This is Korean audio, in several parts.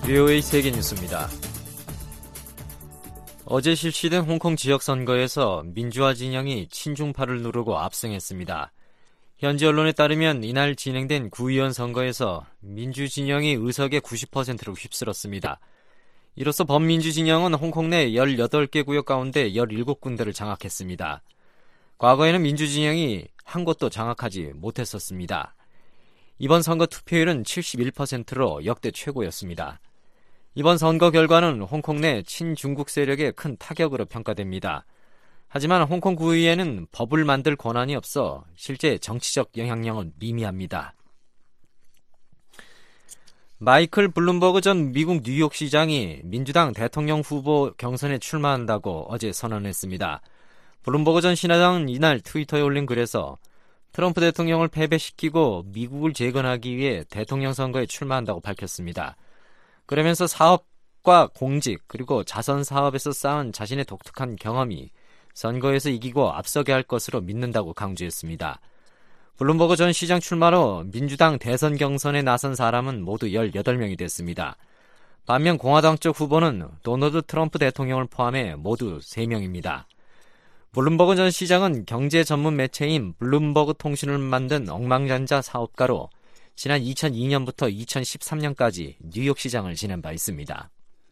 VOA 세계 뉴스입니다. 어제 실시된 홍콩 지역선거에서 민주화 진영이 친중파를 누르고 압승했습니다. 현지 언론에 따르면 이날 진행된 구의원 선거에서 민주 진영이 의석의 90%를 휩쓸었습니다. 이로써 범민주 진영은 홍콩 내 18개 구역 가운데 17군데를 장악했습니다. 과거에는 민주 진영이 한 곳도 장악하지 못했었습니다. 이번 선거 투표율은 71%로 역대 최고였습니다. 이번 선거 결과는 홍콩 내 친중국 세력에 큰 타격으로 평가됩니다. 하지만 홍콩 구의회는 법을 만들 권한이 없어 실제 정치적 영향력은 미미합니다. 마이클 블룸버그 전 미국 뉴욕시장이 민주당 대통령 후보 경선에 출마한다고 어제 선언했습니다. 블룸버그 전 시장은 이날 트위터에 올린 글에서 트럼프 대통령을 패배시키고 미국을 재건하기 위해 대통령 선거에 출마한다고 밝혔습니다. 그러면서 사업과 공직 그리고 자선 사업에서 쌓은 자신의 독특한 경험이 선거에서 이기고 앞서게 할 것으로 믿는다고 강조했습니다. 블룸버그 전 시장 출마로 민주당 대선 경선에 나선 사람은 모두 18명이 됐습니다. 반면 공화당 쪽 후보는 도널드 트럼프 대통령을 포함해 모두 3명입니다. 블룸버그 전 시장은 경제 전문 매체인 블룸버그 통신을 만든 억만장자 사업가로 지난 2002년부터 2013년까지 뉴욕시장을 지낸 바 있습니다.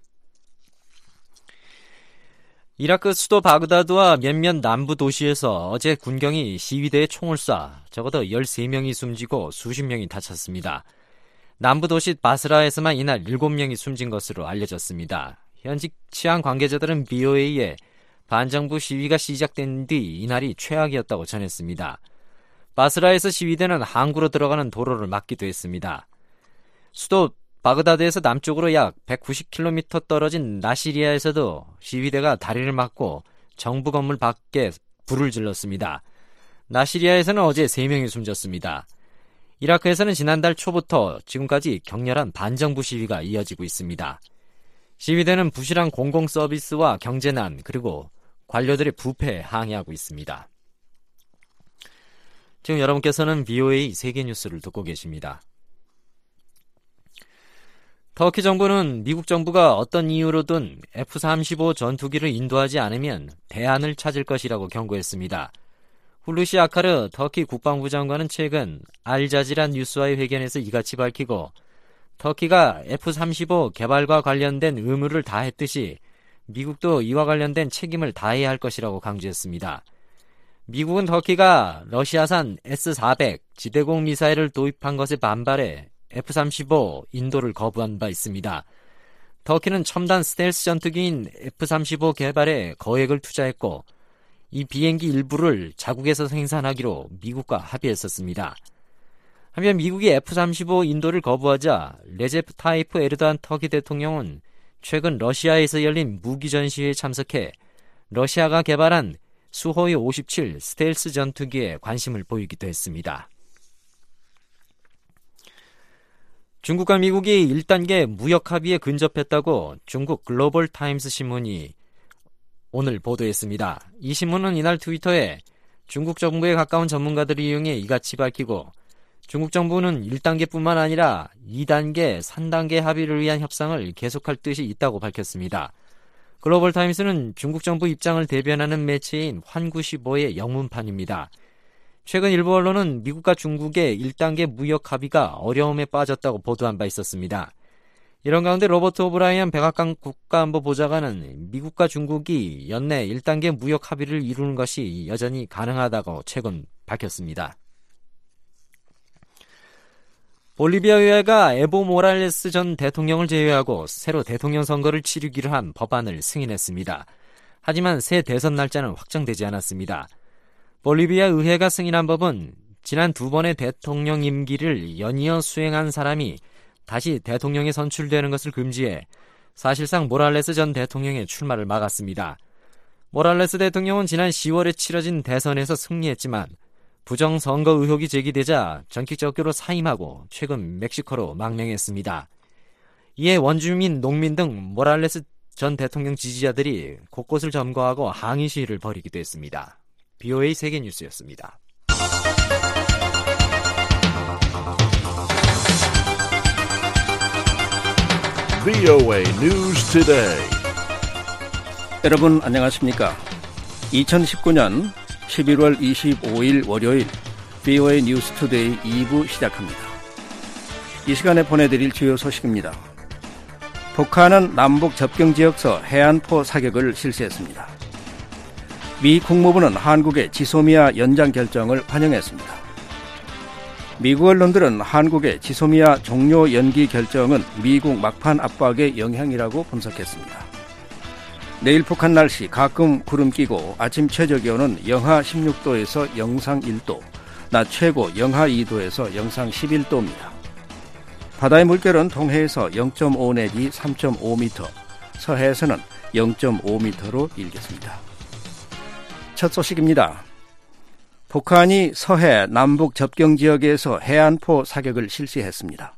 이라크 수도 바그다드와 몇몇 남부 도시에서 어제 군경이 시위대에 총을 쏴 적어도 13명이 숨지고 수십 명이 다쳤습니다. 남부 도시 바스라에서만 이날 7명이 숨진 것으로 알려졌습니다. 현지 치안 관계자들은 BOA에 반정부 시위가 시작된 뒤 이날이 최악이었다고 전했습니다. 바스라에서 시위대는 항구로 들어가는 도로를 막기도 했습니다. 수도 바그다드에서 남쪽으로 약 190km 떨어진 나시리아에서도 시위대가 다리를 막고 정부 건물 밖에 불을 질렀습니다. 나시리아에서는 어제 3명이 숨졌습니다. 이라크에서는 지난달 초부터 지금까지 격렬한 반정부 시위가 이어지고 있습니다. 시위대는 부실한 공공서비스와 경제난 그리고 관료들의 부패에 항의하고 있습니다. 지금 여러분께서는 VOA 세계뉴스를 듣고 계십니다. 터키 정부는 미국 정부가 어떤 이유로든 F-35 전투기를 인도하지 않으면 대안을 찾을 것이라고 경고했습니다. 훌루시 아카르 터키 국방부 장관은 최근 알자지라 뉴스와의 회견에서 이같이 밝히고 터키가 F-35 개발과 관련된 의무를 다했듯이 미국도 이와 관련된 책임을 다해야 할 것이라고 강조했습니다. 미국은 터키가 러시아산 S-400 지대공 미사일을 도입한 것에 반발해 F-35 인도를 거부한 바 있습니다. 터키는 첨단 스텔스 전투기인 F-35 개발에 거액을 투자했고 이 비행기 일부를 자국에서 생산하기로 미국과 합의했었습니다. 한편 미국이 F-35 인도를 거부하자 레제프 타이프 에르도안 터키 대통령은 최근 러시아에서 열린 무기 전시회에 참석해 러시아가 개발한 수호이 57 스텔스 전투기에 관심을 보이기도 했습니다. 중국과 미국이 1단계 무역 합의에 근접했다고 중국 글로벌 타임스 신문이 오늘 보도했습니다. 이 신문은 이날 트위터에 중국 정부에 가까운 전문가들을 이용해 이같이 밝히고 중국 정부는 1단계뿐만 아니라 2단계, 3단계 합의를 위한 협상을 계속할 뜻이 있다고 밝혔습니다. 글로벌 타임스는 중국 정부 입장을 대변하는 매체인 환구시보의 영문판입니다. 최근 일부 언론은 미국과 중국의 1단계 무역 합의가 어려움에 빠졌다고 보도한 바 있었습니다. 이런 가운데 로버트 오브라이언 백악관 국가안보보좌관은 미국과 중국이 연내 1단계 무역 합의를 이루는 것이 여전히 가능하다고 최근 밝혔습니다. 볼리비아 의회가 에보 모랄레스 전 대통령을 제외하고 새로 대통령 선거를 치르기로 한 법안을 승인했습니다. 하지만 새 대선 날짜는 확정되지 않았습니다. 볼리비아 의회가 승인한 법은 지난 2번의 대통령 임기를 연이어 수행한 사람이 다시 대통령에 선출되는 것을 금지해 사실상 모랄레스 전 대통령의 출마를 막았습니다. 모랄레스 대통령은 지난 10월에 치러진 대선에서 승리했지만 부정선거 의혹이 제기되자 전격적으로 사임하고 최근 멕시코로 망명했습니다. 이에 원주민, 농민 등 모랄레스 전 대통령 지지자들이 곳곳을 점거하고 항의 시위를 벌이기도 했습니다. BOA 세계뉴스였습니다. VOA News Today. 여러분 안녕하십니까? 2019년 11월 25일 월요일 VOA News Today 2부 시작합니다. 이 시간에 보내드릴 주요 소식입니다. 북한은 남북 접경지역서 해안포 사격을 실시했습니다. 미 국무부는 한국의 지소미아 연장 결정을 환영했습니다. 미국 언론들은 한국의 지소미아 종료 연기 결정은 미국 막판 압박의 영향이라고 분석했습니다. 내일 북한 날씨 가끔 구름 끼고 아침 최저기온은 영하 16도에서 영상 1도, 낮 최고 영하 2도에서 영상 11도입니다. 바다의 물결은 동해에서 0.5 내지 3.5m, 서해에서는 0.5m로 일겠습니다. 첫 소식입니다. 북한이 서해 남북 접경 지역에서 해안포 사격을 실시했습니다.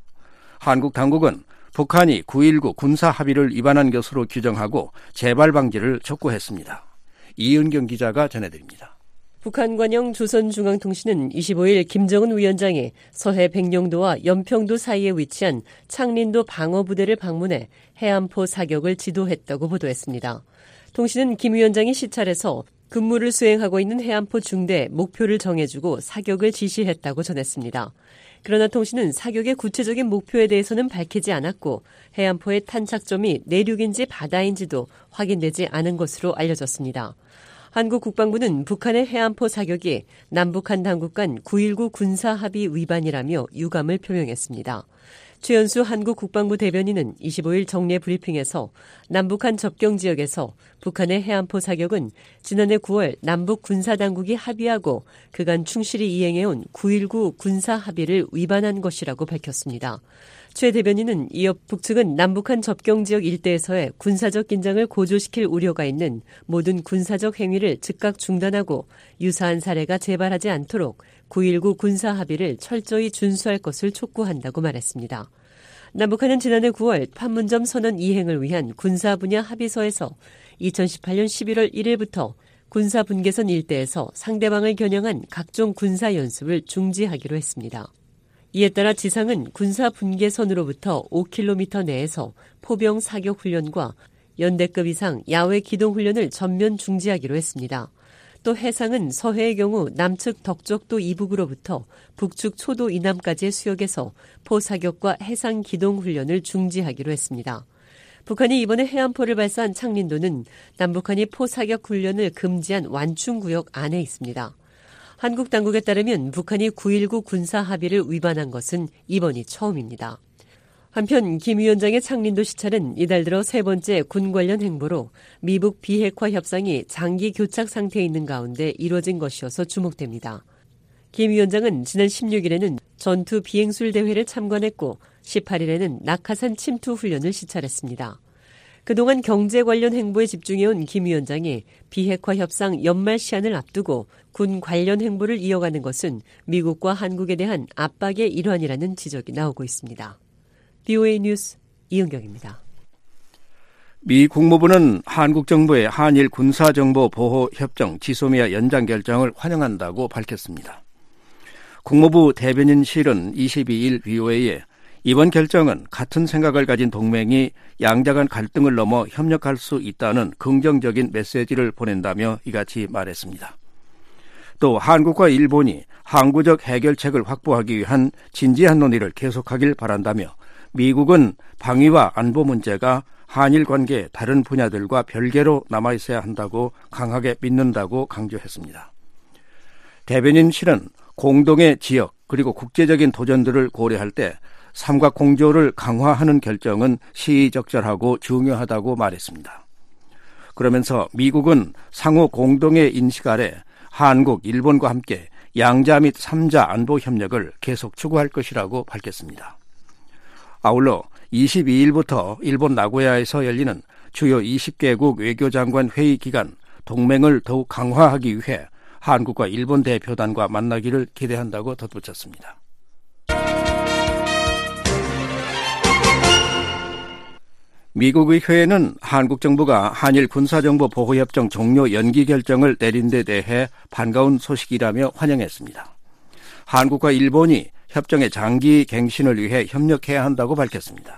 한국 당국은 북한이 9.19 군사 합의를 위반한 것으로 규정하고 재발 방지를 촉구했습니다. 이은경 기자가 전해드립니다. 북한 관영 조선중앙통신은 25일 김정은 위원장이 서해 백령도와 연평도 사이에 위치한 창린도 방어부대를 방문해 해안포 사격을 지도했다고 보도했습니다. 통신은 김 위원장이 시찰에서 근무를 수행하고 있는 해안포 중대에 목표를 정해주고 사격을 지시했다고 전했습니다. 그러나 통신은 사격의 구체적인 목표에 대해서는 밝히지 않았고 해안포의 탄착점이 내륙인지 바다인지도 확인되지 않은 것으로 알려졌습니다. 한국 국방부는 북한의 해안포 사격이 남북한 당국 간 9.19 군사합의 위반이라며 유감을 표명했습니다. 최연수 한국 국방부 대변인은 25일 정례 브리핑에서 남북한 접경 지역에서 북한의 해안포 사격은 지난해 9월 남북 군사당국이 합의하고 그간 충실히 이행해온 9.19 군사합의를 위반한 것이라고 밝혔습니다. 최 대변인은 이어 북측은 남북한 접경 지역 일대에서의 군사적 긴장을 고조시킬 우려가 있는 모든 군사적 행위를 즉각 중단하고 유사한 사례가 재발하지 않도록 9.19 군사합의를 철저히 준수할 것을 촉구한다고 말했습니다. 남북한은 지난해 9월 판문점 선언 이행을 위한 군사 분야 합의서에서 2018년 11월 1일부터 군사 분계선 일대에서 상대방을 겨냥한 각종 군사 연습을 중지하기로 했습니다. 이에 따라 지상은 군사 분계선으로부터 5km 내에서 포병 사격 훈련과 연대급 이상 야외 기동 훈련을 전면 중지하기로 했습니다. 또 해상은 서해의 경우 남측 덕적도 이북으로부터 북측 초도 이남까지의 수역에서 포사격과 해상 기동 훈련을 중지하기로 했습니다. 북한이 이번에 해안포를 발사한 창린도는 남북한이 포사격 훈련을 금지한 완충구역 안에 있습니다. 한국 당국에 따르면 북한이 9.19 군사 합의를 위반한 것은 이번이 처음입니다. 한편 김 위원장의 창린도 시찰은 이달 들어 세 번째 군 관련 행보로 미북 비핵화 협상이 장기 교착 상태에 있는 가운데 이뤄진 것이어서 주목됩니다. 김 위원장은 지난 16일에는 전투 비행술 대회를 참관했고 18일에는 낙하산 침투 훈련을 시찰했습니다. 그동안 경제 관련 행보에 집중해온 김 위원장이 비핵화 협상 연말 시한을 앞두고 군 관련 행보를 이어가는 것은 미국과 한국에 대한 압박의 일환이라는 지적이 나오고 있습니다. VOA 뉴스 이은경입니다. 미 국무부는 한국 정부의 한일 군사정보보호협정 지소미아 연장 결정을 환영한다고 밝혔습니다. 국무부 대변인실은 22일 VOA에 이번 결정은 같은 생각을 가진 동맹이 양자 간 갈등을 넘어 협력할 수 있다는 긍정적인 메시지를 보낸다며 이같이 말했습니다. 또 한국과 일본이 항구적 해결책을 확보하기 위한 진지한 논의를 계속하길 바란다며 미국은 방위와 안보 문제가 한일 관계의 다른 분야들과 별개로 남아있어야 한다고 강하게 믿는다고 강조했습니다. 대변인실은 공동의 지역 그리고 국제적인 도전들을 고려할 때 삼각공조를 강화하는 결정은 시의적절하고 중요하다고 말했습니다. 그러면서 미국은 상호 공동의 인식 아래 한국, 일본과 함께 양자 및 3자 안보 협력을 계속 추구할 것이라고 밝혔습니다. 아울러 22일부터 일본 나고야에서 열리는 주요 20개국 외교장관 회의 기간 동맹을 더욱 강화하기 위해 한국과 일본 대표단과 만나기를 기대한다고 덧붙였습니다. 미국 의회는 한국 정부가 한일 군사정보 보호협정 종료 연기 결정을 내린 데 대해 반가운 소식이라며 환영했습니다. 한국과 일본이 협정의 장기 갱신을 위해 협력해야 한다고 밝혔습니다.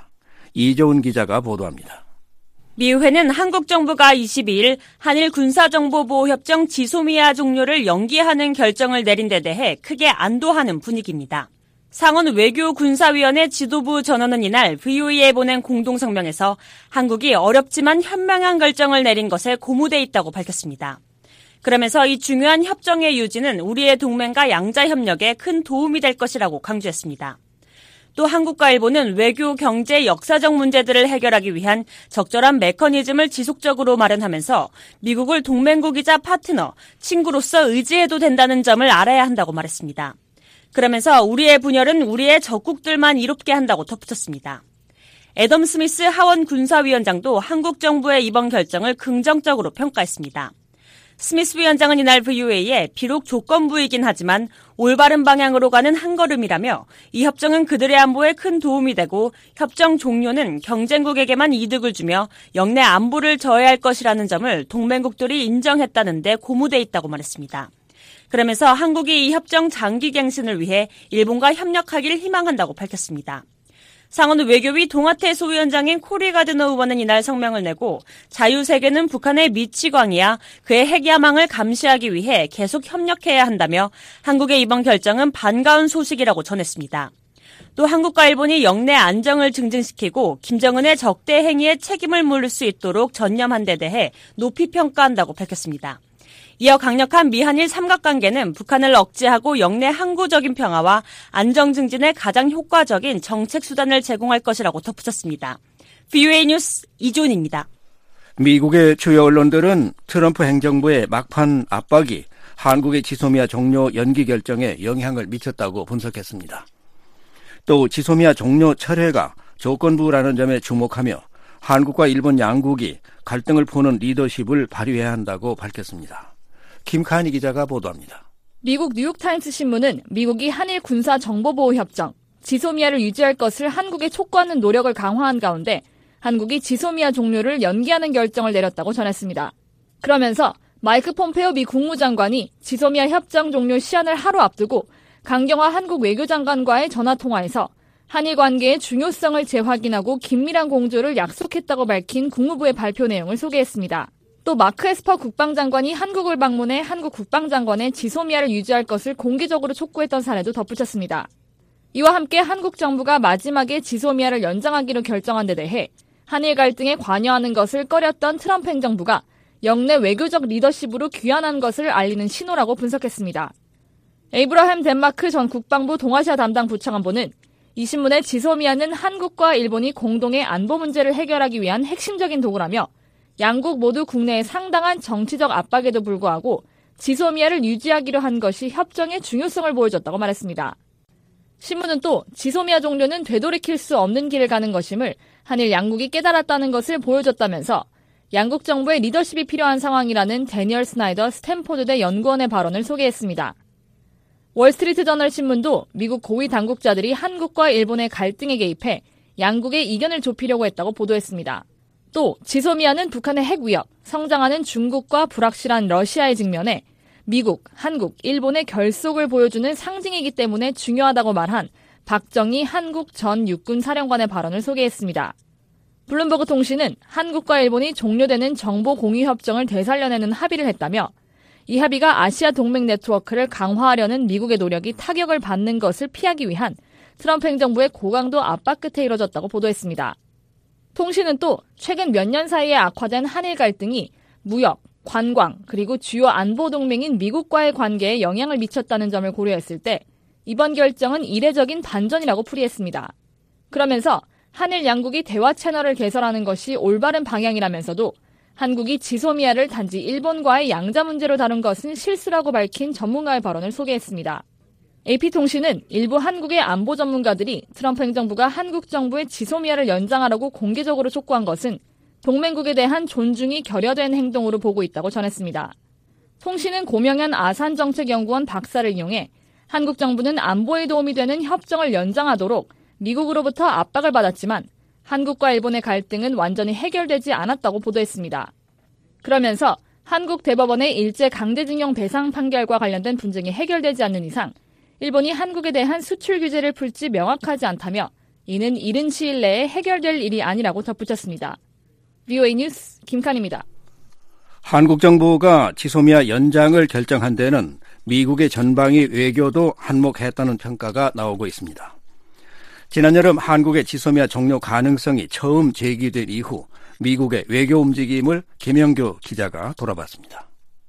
이조은 기자가 보도합니다. 미 의회는 한국 정부가 22일 한일 군사정보보호협정 지소미아 종료를 연기하는 결정을 내린 데 대해 크게 안도하는 분위기입니다. 상원 외교군사위원회 지도부 전원은 이날 VOA에 보낸 공동성명에서 한국이 어렵지만 현명한 결정을 내린 것에 고무돼 있다고 밝혔습니다. 그러면서 이 중요한 협정의 유지는 우리의 동맹과 양자 협력에 큰 도움이 될 것이라고 강조했습니다. 또 한국과 일본은 외교, 경제, 역사적 문제들을 해결하기 위한 적절한 메커니즘을 지속적으로 마련하면서 미국을 동맹국이자 파트너, 친구로서 의지해도 된다는 점을 알아야 한다고 말했습니다. 그러면서 우리의 분열은 우리의 적국들만 이롭게 한다고 덧붙였습니다. 애덤 스미스 하원 군사위원장도 한국 정부의 이번 결정을 긍정적으로 평가했습니다. 스미스 위원장은 이날 VOA에 비록 조건부이긴 하지만 올바른 방향으로 가는 한 걸음이라며 이 협정은 그들의 안보에 큰 도움이 되고 협정 종료는 경쟁국에게만 이득을 주며 영내 안보를 저해할 것이라는 점을 동맹국들이 인정했다는 데 고무돼 있다고 말했습니다. 그러면서 한국이 이 협정 장기 갱신을 위해 일본과 협력하기를 희망한다고 밝혔습니다. 상원 외교위 동아태 소위원장인 코리 가드너 의원은 이날 성명을 내고 자유세계는 북한의 미치광이야 그의 핵야망을 감시하기 위해 계속 협력해야 한다며 한국의 이번 결정은 반가운 소식이라고 전했습니다. 또 한국과 일본이 영내 안정을 증진시키고 김정은의 적대 행위에 책임을 물을 수 있도록 전념한 데 대해 높이 평가한다고 밝혔습니다. 이어 강력한 미한일 삼각관계는 북한을 억제하고 영내 항구적인 평화와 안정 증진에 가장 효과적인 정책 수단을 제공할 것이라고 덧붙였습니다. VOA 뉴스 이존입니다. 미국의 주요 언론들은 트럼프 행정부의 막판 압박이 한국의 지소미아 종료 연기 결정에 영향을 미쳤다고 분석했습니다. 또 지소미아 종료 철회가 조건부라는 점에 주목하며 한국과 일본 양국이 갈등을 푸는 리더십을 발휘해야 한다고 밝혔습니다. 김카니 기자가 보도합니다. 미국 뉴욕타임스 신문은 미국이 한일 군사정보보호협정, 지소미아를 유지할 것을 한국에 촉구하는 노력을 강화한 가운데 한국이 지소미아 종료를 연기하는 결정을 내렸다고 전했습니다. 그러면서 마이크 폼페오 미 국무장관이 지소미아 협정 종료 시한을 하루 앞두고 강경화 한국 외교장관과의 전화통화에서 한일 관계의 중요성을 재확인하고 긴밀한 공조를 약속했다고 밝힌 국무부의 발표 내용을 소개했습니다. 또 마크 에스퍼 국방장관이 한국을 방문해 한국 국방장관의 지소미아를 유지할 것을 공개적으로 촉구했던 사례도 덧붙였습니다. 이와 함께 한국 정부가 마지막에 지소미아를 연장하기로 결정한 데 대해 한일 갈등에 관여하는 것을 꺼렸던 트럼프 행정부가 영내 외교적 리더십으로 귀환한 것을 알리는 신호라고 분석했습니다. 에이브러햄 덴마크 전 국방부 동아시아 담당 부차관보는 이 신문의 지소미아는 한국과 일본이 공동의 안보 문제를 해결하기 위한 핵심적인 도구라며 양국 모두 국내에 상당한 정치적 압박에도 불구하고 지소미아를 유지하기로 한 것이 협정의 중요성을 보여줬다고 말했습니다. 신문은 또 지소미아 종료는 되돌이킬 수 없는 길을 가는 것임을 한일 양국이 깨달았다는 것을 보여줬다면서 양국 정부의 리더십이 필요한 상황이라는 데니얼 스나이더 스탠포드대 연구원의 발언을 소개했습니다. 월스트리트 저널 신문도 미국 고위 당국자들이 한국과 일본의 갈등에 개입해 양국의 이견을 좁히려고 했다고 보도했습니다. 또 지소미아는 북한의 핵 위협, 성장하는 중국과 불확실한 러시아의 직면에 미국, 한국, 일본의 결속을 보여주는 상징이기 때문에 중요하다고 말한 박정희 한국 전 육군 사령관의 발언을 소개했습니다. 블룸버그 통신은 한국과 일본이 종료되는 정보 공유 협정을 되살려내는 합의를 했다며 이 합의가 아시아 동맹 네트워크를 강화하려는 미국의 노력이 타격을 받는 것을 피하기 위한 트럼프 행정부의 고강도 압박 끝에 이뤄졌다고 보도했습니다. 통신은 또 최근 몇 년 사이에 악화된 한일 갈등이 무역, 관광, 그리고 주요 안보 동맹인 미국과의 관계에 영향을 미쳤다는 점을 고려했을 때 이번 결정은 이례적인 반전이라고 풀이했습니다. 그러면서 한일 양국이 대화 채널을 개설하는 것이 올바른 방향이라면서도 한국이 지소미아를 단지 일본과의 양자 문제로 다룬 것은 실수라고 밝힌 전문가의 발언을 소개했습니다. AP통신은 일부 한국의 안보 전문가들이 트럼프 행정부가 한국 정부의 지소미아를 연장하라고 공개적으로 촉구한 것은 동맹국에 대한 존중이 결여된 행동으로 보고 있다고 전했습니다. 통신은 고명현 아산정책연구원 박사를 이용해 한국 정부는 안보에 도움이 되는 협정을 연장하도록 미국으로부터 압박을 받았지만 한국과 일본의 갈등은 완전히 해결되지 않았다고 보도했습니다. 그러면서 한국 대법원의 일제 강제징용 배상 판결과 관련된 분쟁이 해결되지 않는 이상 일본이 한국에 대한 수출 규제를 풀지 명확하지 않다며 이는 이른 시일 내에 해결될 일이 아니라고 덧붙였습니다. VOA 뉴스 김칸입니다. 한국 정부가 지소미아 연장을 결정한 데는 미국의 전방위 외교도 한몫했다는 평가가 나오고 있습니다. 지난 여름 한국의 지소미아 종료 가능성이 처음 제기된 이후 미국의 외교 움직임을 김영규 기자가 돌아봤습니다.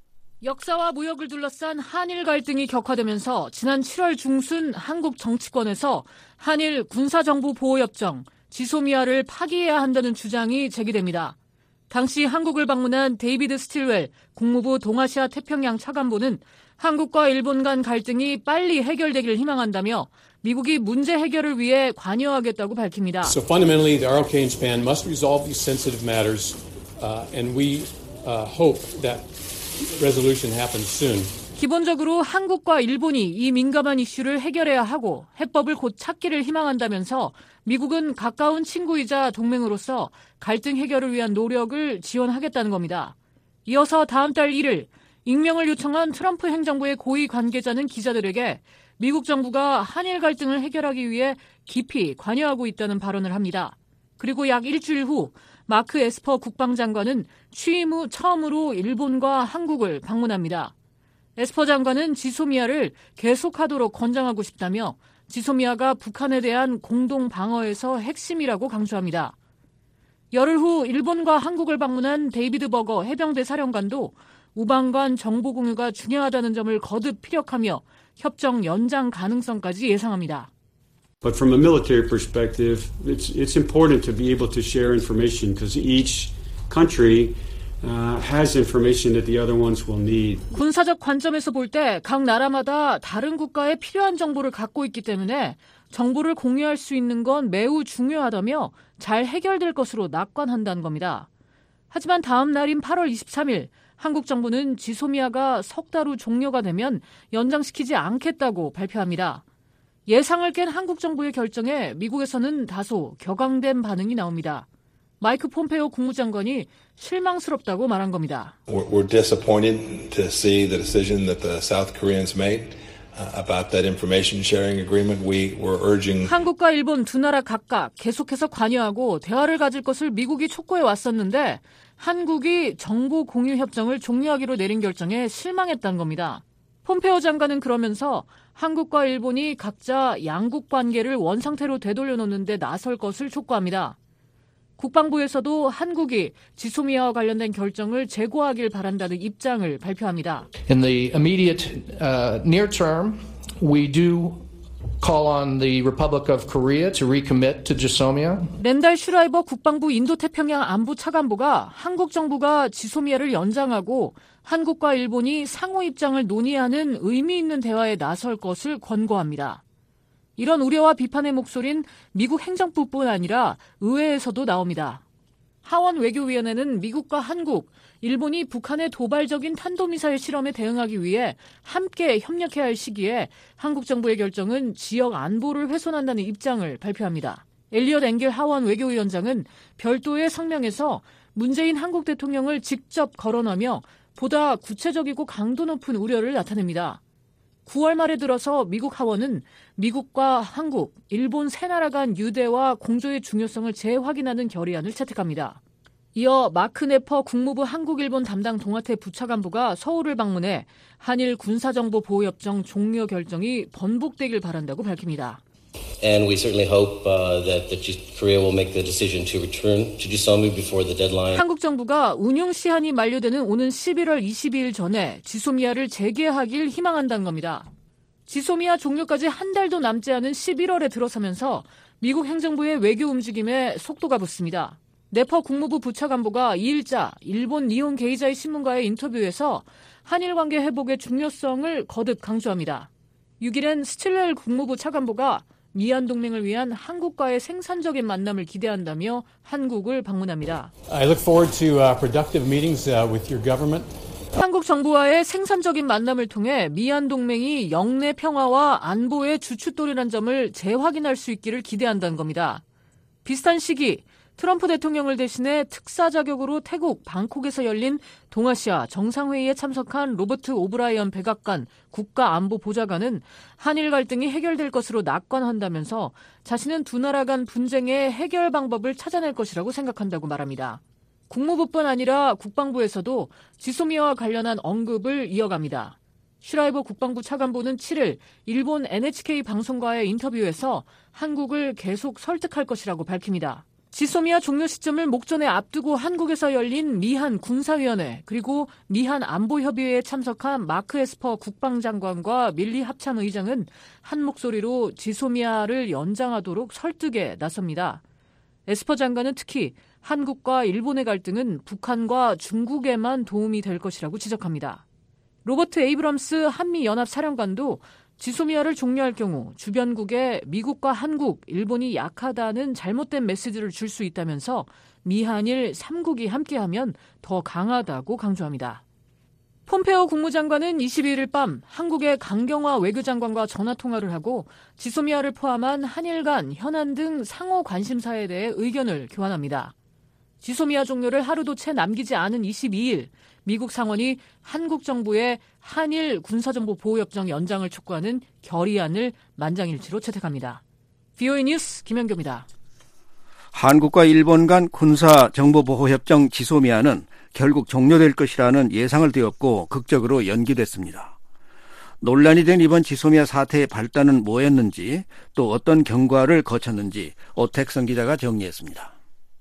역사와 무역을 둘러싼 한일 갈등이 격화되면서 지난 7월 중순 한국 정치권에서 한일 군사정보보호협정 지소미아를 파기해야 한다는 주장이 제기됩니다. 당시 한국을 방문한 데이비드 스틸웰 국무부 동아시아 태평양 차관보는 한국과 일본 간 갈등이 빨리 해결되길 희망한다며 미국이 문제 해결을 위해 관여하겠다고 밝힙니다. So fundamentally, the ROK and Japan must resolve these sensitive matters, and we hope that resolution happens soon. 기본적으로 한국과 일본이 이 민감한 이슈를 해결해야 하고 해법을 곧 찾기를 희망한다면서 미국은 가까운 친구이자 동맹으로서 갈등 해결을 위한 노력을 지원하겠다는 겁니다. 이어서 다음 달 1일 익명을 요청한 트럼프 행정부의 고위 관계자는 기자들에게 미국 정부가 한일 갈등을 해결하기 위해 깊이 관여하고 있다는 발언을 합니다. 그리고 약 일주일 후 마크 에스퍼 국방장관은 취임 후 처음으로 일본과 한국을 방문합니다. 에스퍼 장관은 지소미아를 계속하도록 권장하고 싶다며 지소미아가 북한에 대한 공동 방어에서 핵심이라고 강조합니다. 열흘 후 일본과 한국을 방문한 데이비드 버거 해병대 사령관도 우방 간 정보 공유가 중요하다는 점을 거듭 피력하며 협정 연장 가능성까지 예상합니다. But from a military perspective, it's important to be able to share information because each country has information that the other ones will need. 군사적 관점에서 볼 때 각 나라마다 다른 국가에 필요한 정보를 갖고 있기 때문에 정보를 공유할 수 있는 건 매우 중요하다며 잘 해결될 것으로 낙관한다는 겁니다. 하지만 다음 날인 8월 23일 한국 정부는 지소미아가 석 달 후 종료가 되면 연장시키지 않겠다고 발표합니다. 예상을 깬 한국 정부의 결정에 미국에서는 다소 격앙된 반응이 나옵니다. 마이크 폼페오 국무장관이 실망스럽다고 말한 겁니다. We're disappointed to see the decision that the South Koreans made about that information sharing agreement. We were urging 한국과 일본 두 나라 각각 계속해서 관여하고 대화를 가질 것을 미국이 촉구해 왔었는데 한국이 정보 공유 협정을 종료하기로 내린 결정에 실망했다는 겁니다. 폼페오 장관은 그러면서 한국과 일본이 각자 양국 관계를 원상태로 되돌려놓는 데 나설 것을 촉구합니다. 국방부에서도 한국이 지소미아와 관련된 결정을 재고하길 바란다는 입장을 발표합니다. In the immediate near term, we do call on the Republic of Korea to recommit to Jisomia. 랜달 슈라이버 국방부 인도태평양 안보 차관보가 한국 정부가 지소미아를 연장하고 한국과 일본이 상호 입장을 논의하는 의미 있는 대화에 나설 것을 권고합니다. 이런 우려와 비판의 목소리는 미국 행정부뿐 아니라 의회에서도 나옵니다. 하원 외교위원회는 미국과 한국, 일본이 북한의 도발적인 탄도미사일 실험에 대응하기 위해 함께 협력해야 할 시기에 한국 정부의 결정은 지역 안보를 훼손한다는 입장을 발표합니다. 엘리엇 앵겔 하원 외교위원장은 별도의 성명에서 문재인 한국 대통령을 직접 거론하며 보다 구체적이고 강도 높은 우려를 나타냅니다. 9월 말에 들어서 미국 하원은 미국과 한국, 일본 세 나라 간 유대와 공조의 중요성을 재확인하는 결의안을 채택합니다. 이어 마크 네퍼 국무부 한국-일본 담당 동아태 부차관보가 서울을 방문해 한일 군사정보보호협정 종료 결정이 번복되길 바란다고 밝힙니다. And we certainly hope that Korea will make the decision to return to Jisomia before the deadline. 한국 정부가 운용 시한이 만료되는 오는 11월 22일 전에 지소미아를 재개하길 희망한다는 겁니다. 지소미아 종료까지 한 달도 남지 않은 11월에 들어서면서 미국 행정부의 외교 움직임에 속도가 붙습니다. 네퍼 국무부 부차관보가 2일자 일본 니혼 게이자이 신문과의 인터뷰에서 한일 관계 회복의 중요성을 거듭 강조합니다. 6일엔 스틸웰 국무부 차관보가 미얀 동맹을 위한 한국과의 생산적인 만남을 기대한다며 한국을 방문합니다. I look forward to productive meetings with your government. 한국 정부와의 생산적인 만남을 통해 미얀 동맹이 영내 평화와 안보의 주춧돌이란 점을 재확인할 수 있기를 기대한다는 겁니다. 비슷한 시기 트럼프 대통령을 대신해 특사 자격으로 태국 방콕에서 열린 동아시아 정상회의에 참석한 로버트 오브라이언 백악관 국가안보보좌관은 한일 갈등이 해결될 것으로 낙관한다면서 자신은 두 나라 간 분쟁의 해결 방법을 찾아낼 것이라고 생각한다고 말합니다. 국무부뿐 아니라 국방부에서도 지소미아와 관련한 언급을 이어갑니다. 슈라이버 국방부 차관보는 7일 일본 NHK 방송과의 인터뷰에서 한국을 계속 설득할 것이라고 밝힙니다. 지소미아 종료 시점을 목전에 앞두고 한국에서 열린 미한 군사위원회 그리고 미한 안보협의회에 참석한 마크 에스퍼 국방장관과 밀리 합참 의장은 한 목소리로 지소미아를 연장하도록 설득에 나섭니다. 에스퍼 장관은 특히 한국과 일본의 갈등은 북한과 중국에만 도움이 될 것이라고 지적합니다. 로버트 에이브럼스 한미연합사령관도 지소미아를 종료할 경우 주변국에 미국과 한국, 일본이 약하다는 잘못된 메시지를 줄 수 있다면서 미한일 3국이 함께하면 더 강하다고 강조합니다. 폼페오 국무장관은 22일 밤 한국의 강경화 외교장관과 전화통화를 하고 지소미아를 포함한 한일 간 현안 등 상호 관심사에 대해 의견을 교환합니다. 지소미아 종료를 하루도 채 남기지 않은 22일 미국 상원이 한국 정부의 한일 군사정보보호협정 연장을 촉구하는 결의안을 만장일치로 채택합니다. VOA 뉴스 김현교입니다. 한국과 일본 간 군사정보보호협정 지소미아는 결국 종료될 것이라는 예상을 띄웠고 극적으로 연기됐습니다. 논란이 된 이번 지소미아 사태의 발단은 뭐였는지 또 어떤 경과를 거쳤는지 오택성 기자가 정리했습니다.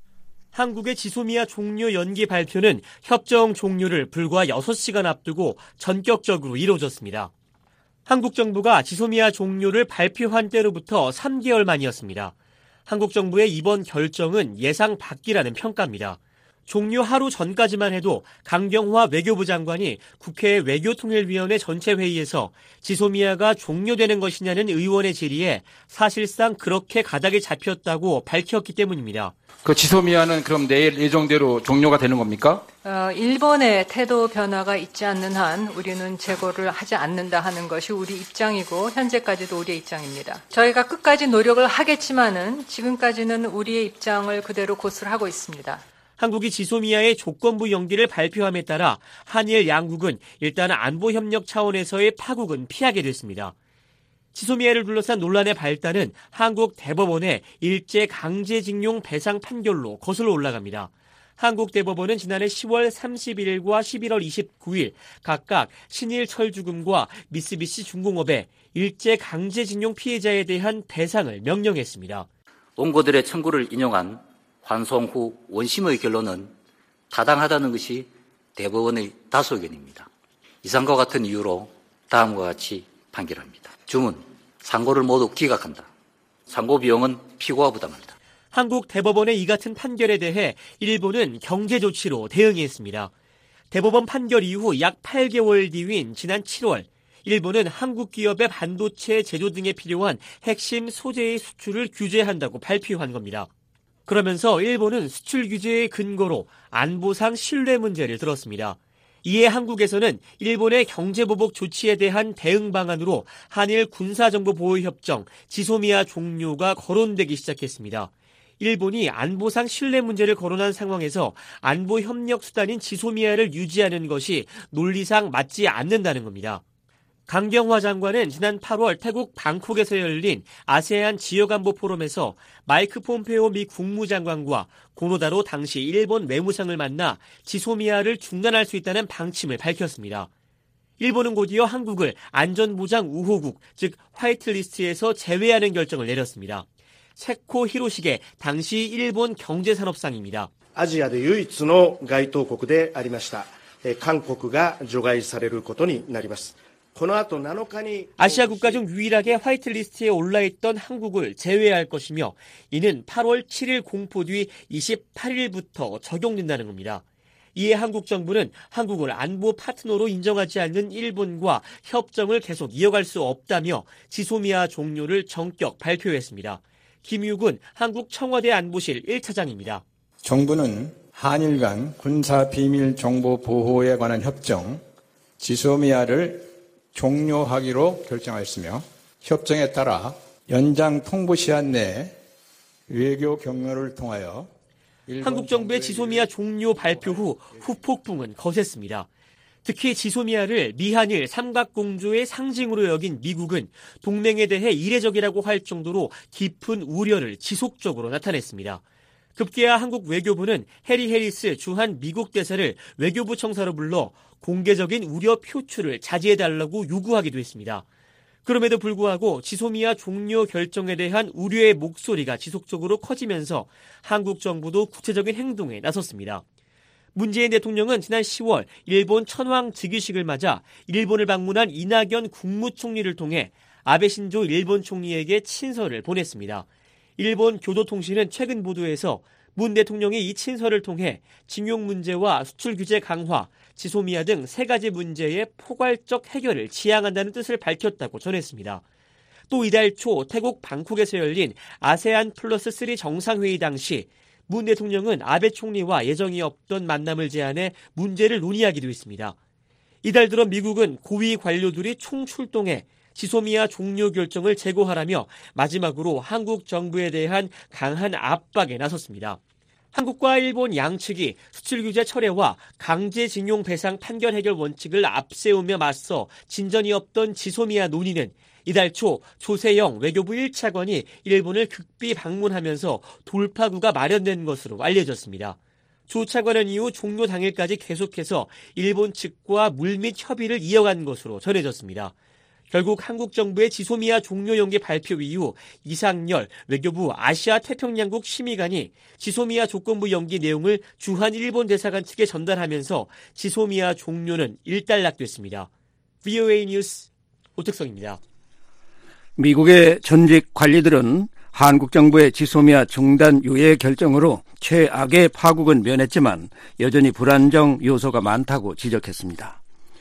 한국의 지소미아 종료 연기 발표는 협정 종료를 불과 6시간 앞두고 전격적으로 이루어졌습니다. 한국 정부가 지소미아 종료를 발표한 때로부터 3개월 만이었습니다. 한국 정부의 이번 결정은 예상 밖이라는 평가입니다. 종료 하루 전까지만 해도 강경화 외교부 장관이 국회 외교통일위원회 전체 회의에서 지소미아가 종료되는 것이냐는 의원의 질의에 사실상 그렇게 가닥이 잡혔다고 밝혔기 때문입니다. 그 지소미아는 그럼 내일 예정대로 종료가 되는 겁니까? 일본의 태도 변화가 있지 않는 한 우리는 재고를 하지 않는다 하는 것이 우리 입장이고 현재까지도 우리의 입장입니다. 저희가 끝까지 노력을 하겠지만은 지금까지는 우리의 입장을 그대로 고수하고 있습니다. 한국이 지소미아의 조건부 연기를 발표함에 따라 한일 양국은 일단 안보협력 차원에서의 파국은 피하게 됐습니다. 지소미아를 둘러싼 논란의 발단은 한국 대법원의 일제강제징용 배상 판결로 거슬러 올라갑니다. 한국 대법원은 지난해 10월 31일과 11월 29일 각각 신일철주금과 미쓰비시 중공업의 일제강제징용 피해자에 대한 배상을 명령했습니다. 원고들의 청구를 인용한 환송 후 원심의 결론은 타당하다는 것이 대법원의 다수 의견입니다. 이상과 같은 이유로 다음과 같이 판결합니다. 주문, 상고를 모두 기각한다. 상고 비용은 피고가 부담한다. 한국 대법원의 이 같은 판결에 대해 일본은 경제 조치로 대응했습니다. 대법원 판결 이후 약 8개월 뒤인 지난 7월 일본은 한국 기업의 반도체 제조 등에 필요한 핵심 소재의 수출을 규제한다고 발표한 겁니다. 그러면서 일본은 수출 규제의 근거로 안보상 신뢰 문제를 들었습니다. 이에 한국에서는 일본의 경제보복 조치에 대한 대응 방안으로 한일 군사정보보호협정 지소미아 종료가 거론되기 시작했습니다. 일본이 안보상 신뢰 문제를 거론한 상황에서 안보협력 수단인 지소미아를 유지하는 것이 논리상 맞지 않는다는 겁니다. 강경화 장관은 지난 8월 태국 방콕에서 열린 아세안 지역안보 포럼에서 마이크 폼페오 미 국무장관과 고노다로 당시 일본 외무상을 만나 지소미아를 중단할 수 있다는 방침을 밝혔습니다. 일본은 곧이어 한국을 안전보장 우호국, 즉 화이트리스트에서 제외하는 결정을 내렸습니다. 세코 히로시게 당시 일본 경제산업상입니다. 아시아의唯一の該当国でありました韓国が除外されることになります。 아시아 국가 중 유일하게 화이트리스트에 올라있던 한국을 제외할 것이며 이는 8월 7일 공포 뒤 28일부터 적용된다는 겁니다. 이에 한국 정부는 한국을 안보 파트너로 인정하지 않는 일본과 협정을 계속 이어갈 수 없다며 지소미아 종료를 전격 발표했습니다. 김유군 한국 청와대 안보실 1차장입니다. 정부는 한일 간 군사비밀정보보호에 관한 협정 지소미아를 종료하기로 결정하였으며 협정에 따라 연장 통보시한 내에 외교 경로를 통하여 한국 정부의 지소미아 종료 발표 후 후폭풍은 거셌습니다. 특히 지소미아를 미한일 삼각공조의 상징으로 여긴 미국은 동맹에 대해 이례적이라고 할 정도로 깊은 우려를 지속적으로 나타냈습니다. 급기야 한국 외교부는 해리 해리스 주한 미국 대사를 외교부 청사로 불러 공개적인 우려 표출을 자제해달라고 요구하기도 했습니다. 그럼에도 불구하고 지소미아 종료 결정에 대한 우려의 목소리가 지속적으로 커지면서 한국 정부도 구체적인 행동에 나섰습니다. 문재인 대통령은 지난 10월 일본 천황 즉위식을 맞아 일본을 방문한 이낙연 국무총리를 통해 아베 신조 일본 총리에게 친서를 보냈습니다. 일본 교도통신은 최근 보도에서 문 대통령이 이 친서를 통해 징용 문제와 수출 규제 강화, 지소미아 등 세 가지 문제의 포괄적 해결을 지향한다는 뜻을 밝혔다고 전했습니다. 또 이달 초 태국 방콕에서 열린 아세안 플러스 3 정상회의 당시 문 대통령은 아베 총리와 예정이 없던 만남을 제안해 문제를 논의하기도 했습니다. 이달 들어 미국은 고위 관료들이 총출동해 지소미아 종료 결정을 재고하라며 마지막으로 한국 정부에 대한 강한 압박에 나섰습니다. 한국과 일본 양측이 수출 규제 철회와 강제징용 배상 판결 해결 원칙을 앞세우며 맞서 진전이 없던 지소미아 논의는 이달 초 조세영 외교부 1차관이 일본을 극비 방문하면서 돌파구가 마련된 것으로 알려졌습니다. 조 차관은 이후 종료 당일까지 계속해서 일본 측과 물밑 협의를 이어간 것으로 전해졌습니다. 결국 한국 정부의 지소미아 종료 연기 발표 이후 이상열 외교부 아시아 태평양국 심의관이 지소미아 조건부 연기 내용을 주한 일본 대사관 측에 전달하면서 지소미아 종료는 일단락됐습니다. VOA 뉴스 오특성입니다. 미국의 전직 관리들은 한국 정부의 지소미아 중단 유예 결정으로 최악의 파국은 면했지만 여전히 불안정 요소가 많다고 지적했습니다.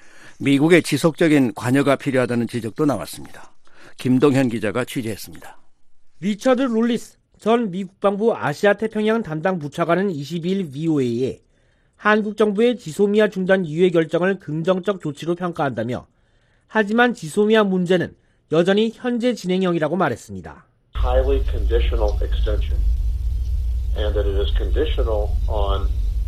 미국의 지속적인 관여가 필요하다는 지적도 나왔습니다. 김동현 기자가 취재했습니다. 리처드 롤리스 전 미국 국방부 아시아 태평양 담당 부차관은 22일 VOA에 한국 정부의 지소미아 중단 유예 결정을 긍정적 조치로 평가한다며 하지만 지소미아 문제는 여전히 현재 진행형이라고 말했습니다. Highly conditional extension and that it is conditional on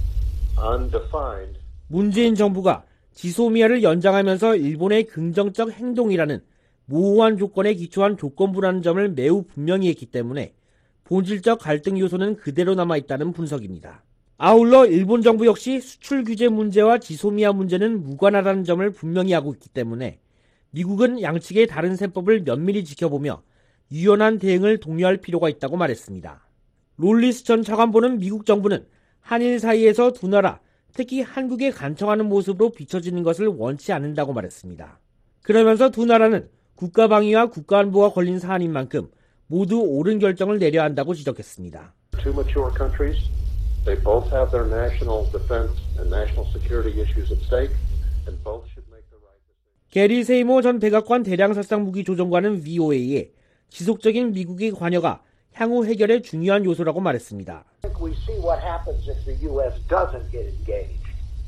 undefined. 문재인 정부가 지소미아를 연장하면서 일본의 긍정적 행동이라는 모호한 조건에 기초한 조건부라는 점을 매우 분명히 했기 때문에 본질적 갈등 요소는 그대로 남아있다는 분석입니다. 아울러 일본 정부 역시 수출 규제 문제와 지소미아 문제는 무관하다는 점을 분명히 하고 있기 때문에 미국은 양측의 다른 셈법을 면밀히 지켜보며 유연한 대응을 독려할 필요가 있다고 말했습니다. 롤리스 전 차관보는 미국 정부는 한일 사이에서 두 나라, 특히 한국에 간청하는 모습으로 비춰지는 것을 원치 않는다고 말했습니다. 그러면서 두 나라는 국가방위와 국가안보가 걸린 사안인 만큼 모두 옳은 결정을 내려야 한다고 지적했습니다. Two mature countries, they both have their national defense and national security issues at stake, and both should make the right decision. 게리 세이모 전 백악관 대량살상무기 조정관은 VOA에 지속적인 미국의 관여가 향후 해결의 중요한 요소라고 말했습니다. We see what happens if the U.S. doesn't get engaged.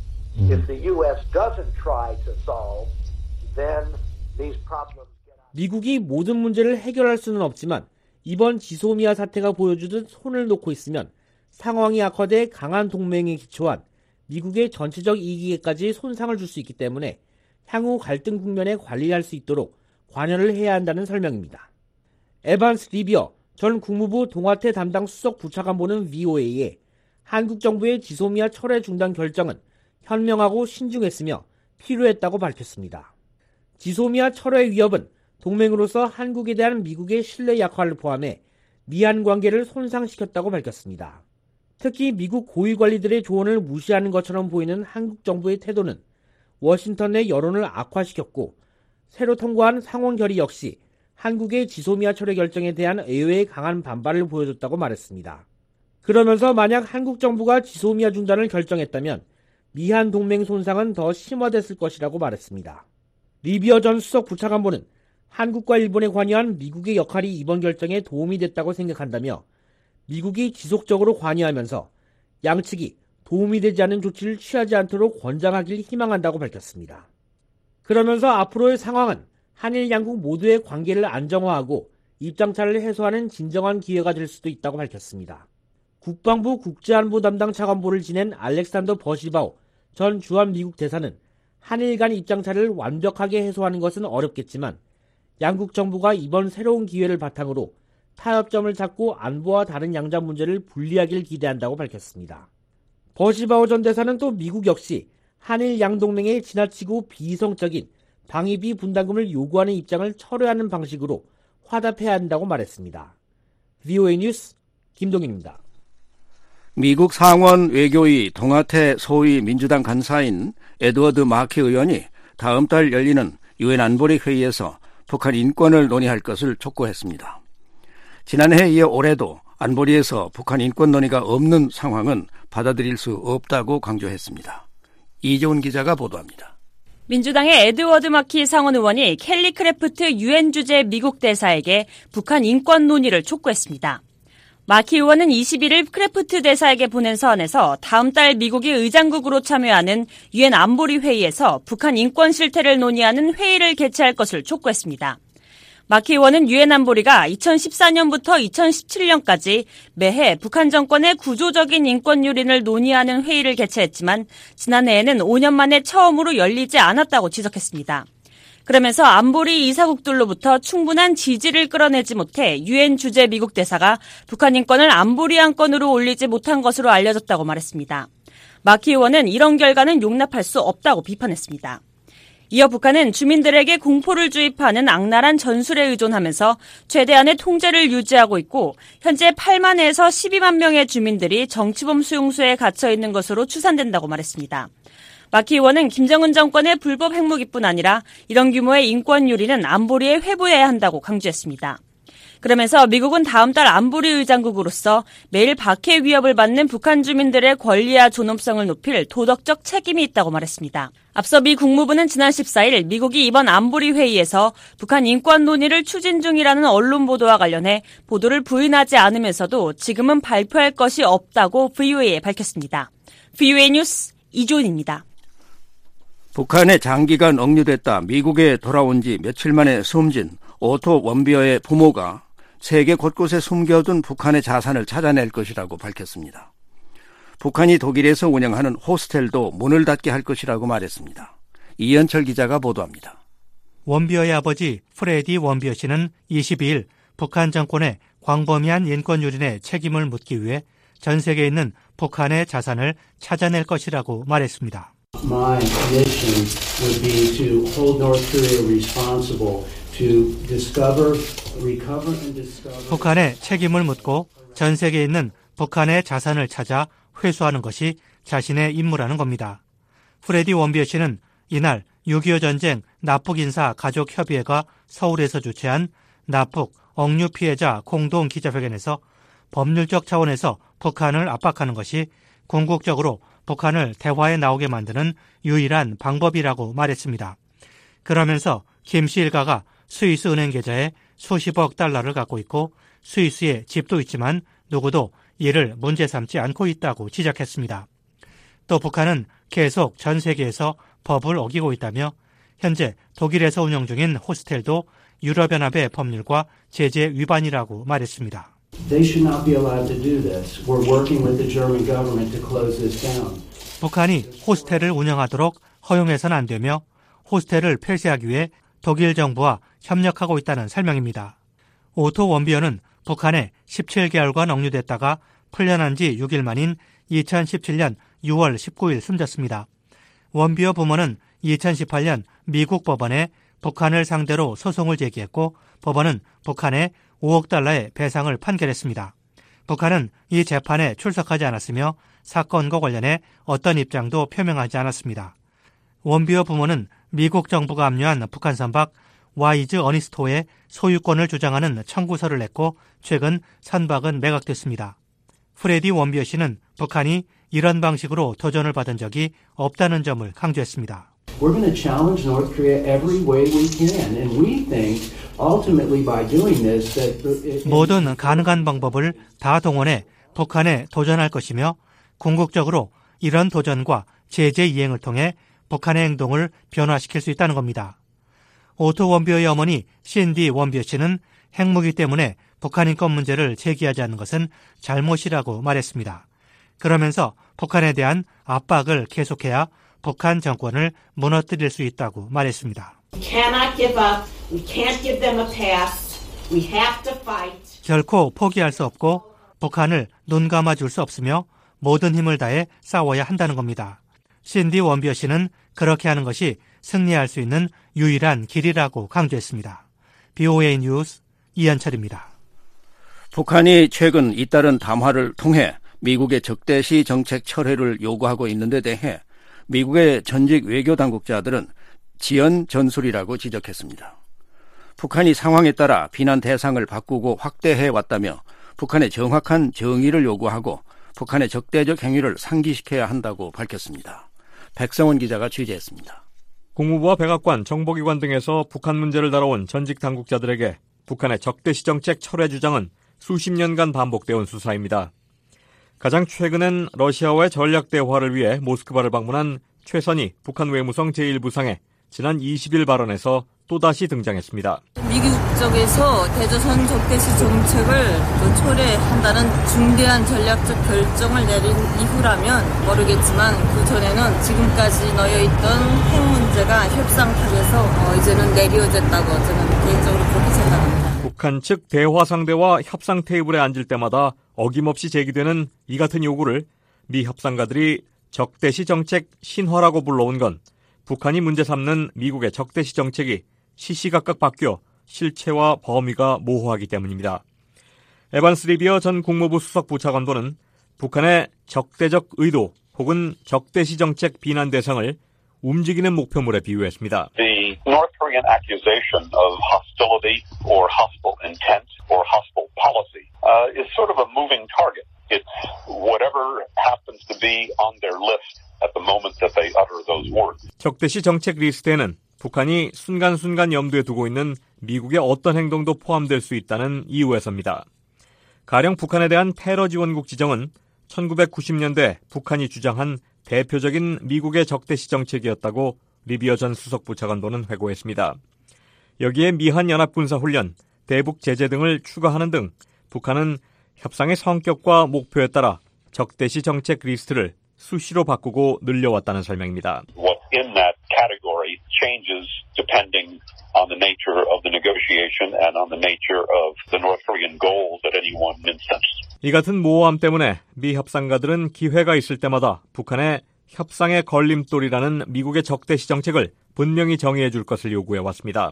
If the U.S. doesn't try to solve, then these problems get out. 미국이 모든 문제를 해결할 수는 없지만 이번 지소미아 사태가 보여주듯 손을 놓고 있으면 상황이 악화돼 강한 동맹에 기초한 미국의 전체적 이익에까지 손상을 줄 수 있기 때문에 향후 갈등 국면에 관리할 수 있도록 관여를 해야 한다는 설명입니다. 에반스 리비어 전 국무부 동아태 담당 수석 부차관보는 VOA에 한국 정부의 지소미아 철회 중단 결정은 현명하고 신중했으며 필요했다고 밝혔습니다. 지소미아 철회 위협은 동맹으로서 한국에 대한 미국의 신뢰 약화를 포함해 미한 관계를 손상시켰다고 밝혔습니다. 특히 미국 고위 관리들의 조언을 무시하는 것처럼 보이는 한국 정부의 태도는 워싱턴 내 여론을 악화시켰고 새로 통과한 상원 결의 역시 한국의 지소미아 철회 결정에 대한 의회의 강한 반발을 보여줬다고 말했습니다. 그러면서 만약 한국 정부가 지소미아 중단을 결정했다면 미한 동맹 손상은 더 심화됐을 것이라고 말했습니다. 리비어 전 수석 부차관보는 한국과 일본에 관여한 미국의 역할이 이번 결정에 도움이 됐다고 생각한다며 미국이 지속적으로 관여하면서 양측이 도움이 되지 않는 조치를 취하지 않도록 권장하길 희망한다고 밝혔습니다. 그러면서 앞으로의 상황은 한일 양국 모두의 관계를 안정화하고 입장차를 해소하는 진정한 기회가 될 수도 있다고 밝혔습니다. 국방부 국제안보 담당 차관보를 지낸 알렉산더 버시바우 전 주한 미국 대사는 한일 간 입장차를 완벽하게 해소하는 것은 어렵겠지만 양국 정부가 이번 새로운 기회를 바탕으로 타협점을 찾고 안보와 다른 양자 문제를 분리하길 기대한다고 밝혔습니다. 버시바우 전 대사는 또 미국 역시 한일 양동맹의 지나치고 비이성적인 방위비 분담금을 요구하는 입장을 철회하는 방식으로 화답해야 한다고 말했습니다. VOA 뉴스 김동인입니다. 미국 상원 외교위 동아태 소위 민주당 간사인 에드워드 마키 의원이 다음 달 열리는 유엔 안보리 회의에서 북한 인권을 논의할 것을 촉구했습니다. 지난해에 이어 올해도 안보리에서 북한 인권 논의가 없는 상황은 받아들일 수 없다고 강조했습니다. 이재훈 기자가 보도합니다. 민주당의 에드워드 마키 상원 의원이 켈리 크래프트 유엔 주재 미국 대사에게 북한 인권 논의를 촉구했습니다. 마키 의원은 21일 크래프트 대사에게 보낸 서한에서 다음 달 미국이 의장국으로 참여하는 유엔 안보리 회의에서 북한 인권 실태를 논의하는 회의를 개최할 것을 촉구했습니다. 마키 의원은 유엔 안보리가 2014년부터 2017년까지 매해 북한 정권의 구조적인 인권 요인을 논의하는 회의를 개최했지만 지난해에는 5년 만에 처음으로 열리지 않았다고 지적했습니다. 그러면서 안보리 이사국들로부터 충분한 지지를 끌어내지 못해 유엔 주재 미국 대사가 북한 인권을 안보리 안건으로 올리지 못한 것으로 알려졌다고 말했습니다. 마키 의원은 이런 결과는 용납할 수 없다고 비판했습니다. 이어 북한은 주민들에게 공포를 주입하는 악랄한 전술에 의존하면서 최대한의 통제를 유지하고 있고 현재 8만에서 12만 명의 주민들이 정치범 수용소에 갇혀 있는 것으로 추산된다고 말했습니다. 마키 의원은 김정은 정권의 불법 핵무기뿐 아니라 이런 규모의 인권 유리는 안보리에 회부해야 한다고 강조했습니다. 그러면서 미국은 다음 달 안보리 의장국으로서 매일 박해 위협을 받는 북한 주민들의 권리와 존엄성을 높일 도덕적 책임이 있다고 말했습니다. 앞서 미 국무부는 지난 14일 미국이 이번 안보리 회의에서 북한 인권 논의를 추진 중이라는 언론 보도와 관련해 보도를 부인하지 않으면서도 지금은 발표할 것이 없다고 VOA에 밝혔습니다. VOA 뉴스 이조은입니다. 북한에 장기간 억류됐다 미국에 돌아온 지 며칠 만에 숨진 오토 원비어의 부모가 세계 곳곳에 숨겨둔 북한의 자산을 찾아낼 것이라고 밝혔습니다. 북한이 독일에서 운영하는 호스텔도 문을 닫게 할 것이라고 말했습니다. 이현철 기자가 보도합니다. 원비어의 아버지 프레디 원비어 씨는 22일 북한 정권의 광범위한 인권 유린의 책임을 묻기 위해 전 세계에 있는 북한의 자산을 찾아낼 것이라고 말했습니다. My mission would be to hold North Korea responsible to discover, recover and discover. 북한의 책임을 묻고 전 세계에 있는 북한의 자산을 찾아 회수하는 것이 자신의 임무라는 겁니다. 프레디 원비어 씨는 이날 6.25 전쟁 납북인사 가족협의회가 서울에서 주최한 납북 억류 피해자 공동 기자회견에서 법률적 차원에서 북한을 압박하는 것이 궁극적으로 북한을 대화에 나오게 만드는 유일한 방법이라고 말했습니다. 그러면서 김 씨 일가가 스위스 은행 계좌에 수십억 달러를 갖고 있고 스위스에 집도 있지만 누구도 이를 문제 삼지 않고 있다고 지적했습니다. 또 북한은 계속 전 세계에서 법을 어기고 있다며 현재 독일에서 운영 중인 호스텔도 유럽연합의 법률과 제재 위반이라고 말했습니다. They should not be allowed to do this. We're working with the German government to close this down. 북한이 호스텔을 운영하도록 허용해서는 안 되며 호스텔을 폐쇄하기 위해 독일 정부와 협력하고 있다는 설명입니다. 오토 원비어는 북한에 17개월간 억류됐다가 풀려난 지 6일 만인 2017년 6월 19일 숨졌습니다. 원비어 부모는 2018년 미국 법원에 북한을 상대로 소송을 제기했고 법원은 북한에 5억 달러의 배상을 판결했습니다. 북한은 이 재판에 출석하지 않았으며 사건과 관련해 어떤 입장도 표명하지 않았습니다. 원비어 부모는 미국 정부가 압류한 북한 선박 와이즈 어니스토의 소유권을 주장하는 청구서를 냈고 최근 선박은 매각됐습니다. 프레디 원비어 씨는 북한이 이런 방식으로 도전을 받은 적이 없다는 점을 강조했습니다. We're going to challenge North Korea every way we can, and we think ultimately by doing this that 모든 가능한 방법을 다 동원해 북한에 도전할 것이며 궁극적으로 이런 도전과 제재 이행을 통해 북한의 행동을 변화시킬 수 있다는 겁니다. 오토 원비어의 어머니 신디 원비어 씨는 핵무기 때문에 북한 인권 문제를 제기하지 않는 것은 잘못이라고 말했습니다. 그러면서 북한에 대한 압박을 계속해야 북한 정권을 무너뜨릴 수 있다고 말했습니다. 결코 포기할 수 없고 북한을 눈 감아줄 수 없으며 모든 힘을 다해 싸워야 한다는 겁니다. 신디 원비어 씨는 그렇게 하는 것이 승리할 수 있는 유일한 길이라고 강조했습니다. BOA 뉴스 이현철입니다. 북한이 최근 잇따른 담화를 통해 미국의 적대시 정책 철회를 요구하고 있는 데 대해 미국의 전직 외교 당국자들은 지연 전술이라고 지적했습니다. 북한이 상황에 따라 비난 대상을 바꾸고 확대해 왔다며 북한의 정확한 정의를 요구하고 북한의 적대적 행위를 상기시켜야 한다고 밝혔습니다. 백성원 기자가 취재했습니다. 국무부와 백악관, 정보기관 등에서 북한 문제를 다뤄온 전직 당국자들에게 북한의 적대시 정책 철회 주장은 수십 년간 반복되어 온 수사입니다. 가장 최근엔 러시아와의 전략 대화를 위해 모스크바를 방문한 최선희 북한 외무성 제1부상의 지난 20일 발언에서 또다시 등장했습니다. 미국 쪽에서 대조선 적대시 정책을 철회한다는 중대한 전략적 결정을 내린 이후라면 모르겠지만 그 전에는 지금까지 놓여있던 핵 문제가 협상탑에서 이제는 내려졌다고 저는 개인적으로 그렇게 생각합니다. 북한 측 대화 상대와 협상 테이블에 앉을 때마다 어김없이 제기되는 이 같은 요구를 미 협상가들이 적대시 정책 신화라고 불러온 건 북한이 문제 삼는 미국의 적대시 정책이 시시각각 바뀌어 실체와 범위가 모호하기 때문입니다. 에반스 리비어 전 국무부 수석 부차관보는 북한의 적대적 의도 혹은 적대시 정책 비난 대상을 움직이는 목표물에 비유했습니다. The North Korean accusation of hostility or hostile intent or hostile policy is sort of a moving target. It's whatever happens to be on their list at the moment that they utter those words. 적대시 정책 리스트에는 북한이 순간순간 염두에 두고 있는 미국의 어떤 행동도 포함될 수 있다는 이유에서입니다. 가령 북한에 대한 테러 지원국 지정은 1990년대 북한이 주장한 대표적인 미국의 적대시 정책이었다고 리비어 전 수석부차관보는 회고했습니다. 여기에 미한 연합군사훈련, 대북 제재 등을 추가하는 등 북한은 협상의 성격과 목표에 따라 적대시 정책 리스트를 수시로 바꾸고 늘려왔다는 설명입니다. What's in that category changes depending on the nature of the negotiation and on the nature of the North Korean goals at any one instance. 이 같은 모호함 때문에 미 협상가들은 기회가 있을 때마다 북한의 협상의 걸림돌이라는 미국의 적대시 정책을 분명히 정의해 줄 것을 요구해 왔습니다.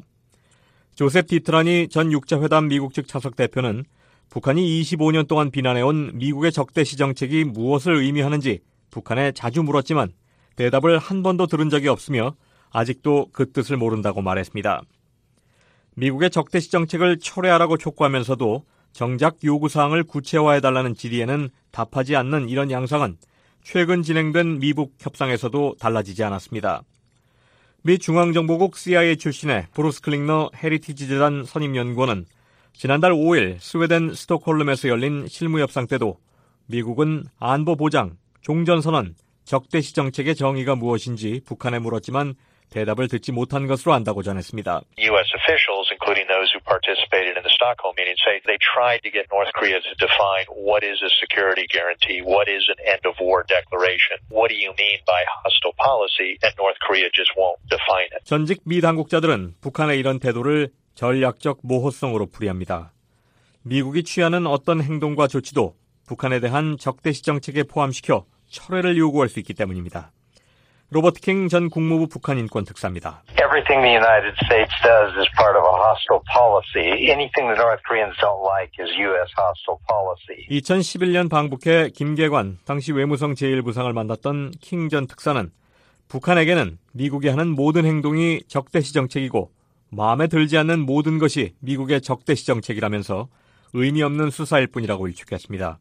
조셉 디트라니 전 육자회담 미국 측 차석 대표는 북한이 25년 동안 비난해온 미국의 적대시 정책이 무엇을 의미하는지 북한에 자주 물었지만 대답을 한 번도 들은 적이 없으며 아직도 그 뜻을 모른다고 말했습니다. 미국의 적대시 정책을 철회하라고 촉구하면서도 정작 요구사항을 구체화해달라는 질의에는 답하지 않는 이런 양상은 최근 진행된 미북 협상에서도 달라지지 않았습니다. 미 중앙정보국 CIA 출신의 브루스 클링너 헤리티지 재단 선임연구원은 지난달 5일 스웨덴 스톡홀름에서 열린 실무협상 때도 미국은 안보 보장, 종전선언, 적대시 정책의 정의가 무엇인지 북한에 물었지만 대답을 듣지 못한 것으로 안다고 전했습니다. U.S. officials, including those who participated in the Stockholm meeting, say they tried to get North Korea to define what is a security guarantee, what is an end-of-war declaration, what do you mean by hostile policy, and North Korea just won't define it. 전직 미 당국자들은 북한의 이런 태도를 전략적 모호성으로 풀이합니다. 미국이 취하는 어떤 행동과 조치도 북한에 대한 적대시 정책에 포함시켜 철회를 요구할 수 있기 때문입니다. 로버트 킹 전 국무부 북한 인권 특사입니다. Everything the United States does is part of a hostile policy. Anything the North Koreans don't like is U.S. hostile policy. 2011년 방북해 김계관 당시 외무성 제1부상을 만났던 킹 전 특사는 북한에게는 미국이 하는 모든 행동이 적대시 정책이고 마음에 들지 않는 모든 것이 미국의 적대시 정책이라면서 의미 없는 수사일 뿐이라고 일축했습니다.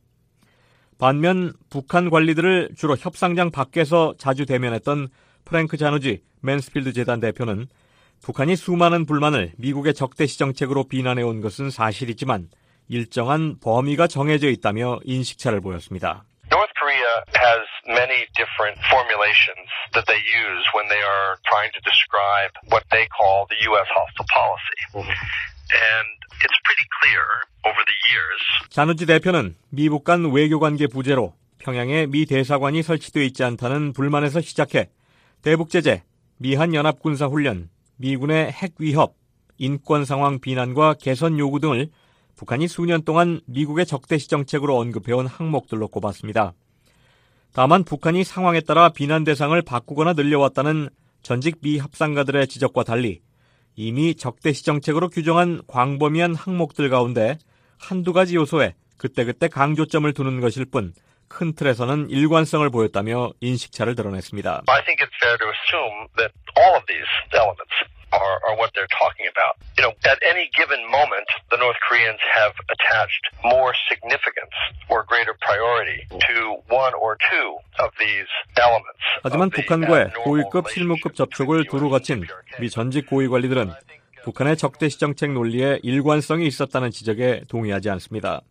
반면 북한 관리들을 주로 협상장 밖에서 자주 대면했던 프랭크 자누지 맨스필드 재단 대표는 북한이 수많은 불만을 미국의 적대시 정책으로 비난해온 것은 사실이지만 일정한 범위가 정해져 있다며 인식차를 보였습니다. North Korea has many different formulations that they use when they are trying to describe what they call the U.S. hostile policy. And it's pretty clear over the years. 자누지 대표는 미북 간 외교관계 부재로 평양에 미 대사관이 설치되어 있지 않다는 불만에서 시작해 대북제재, 미한 연합군사훈련, 미군의 핵 위협, 인권 상황 비난과 개선 요구 등을 북한이 수년 동안 미국의 적대시 정책으로 언급해온 항목들로 꼽았습니다. 다만 북한이 상황에 따라 비난 대상을 바꾸거나 늘려왔다는 전직 미 협상가들의 지적과 달리 이미 적대시 정책으로 규정한 광범위한 항목들 가운데 한두 가지 요소에 그때그때 강조점을 두는 것일 뿐 큰 틀에서는 일관성을 보였다며 인식차를 드러냈습니다. I think it's fair to assume that all of these elements are what they're talking about. You know, at any given moment, the North Koreans have attached more significance or greater priority to one or two of these elements. 하지만 북한과의 고위급 실무급 접촉을 두루 거친 미 전직 고위 관리들은 북한의 적대시 정책 논리에 일관성이 있었다는 지적에 동의하지 않습니다.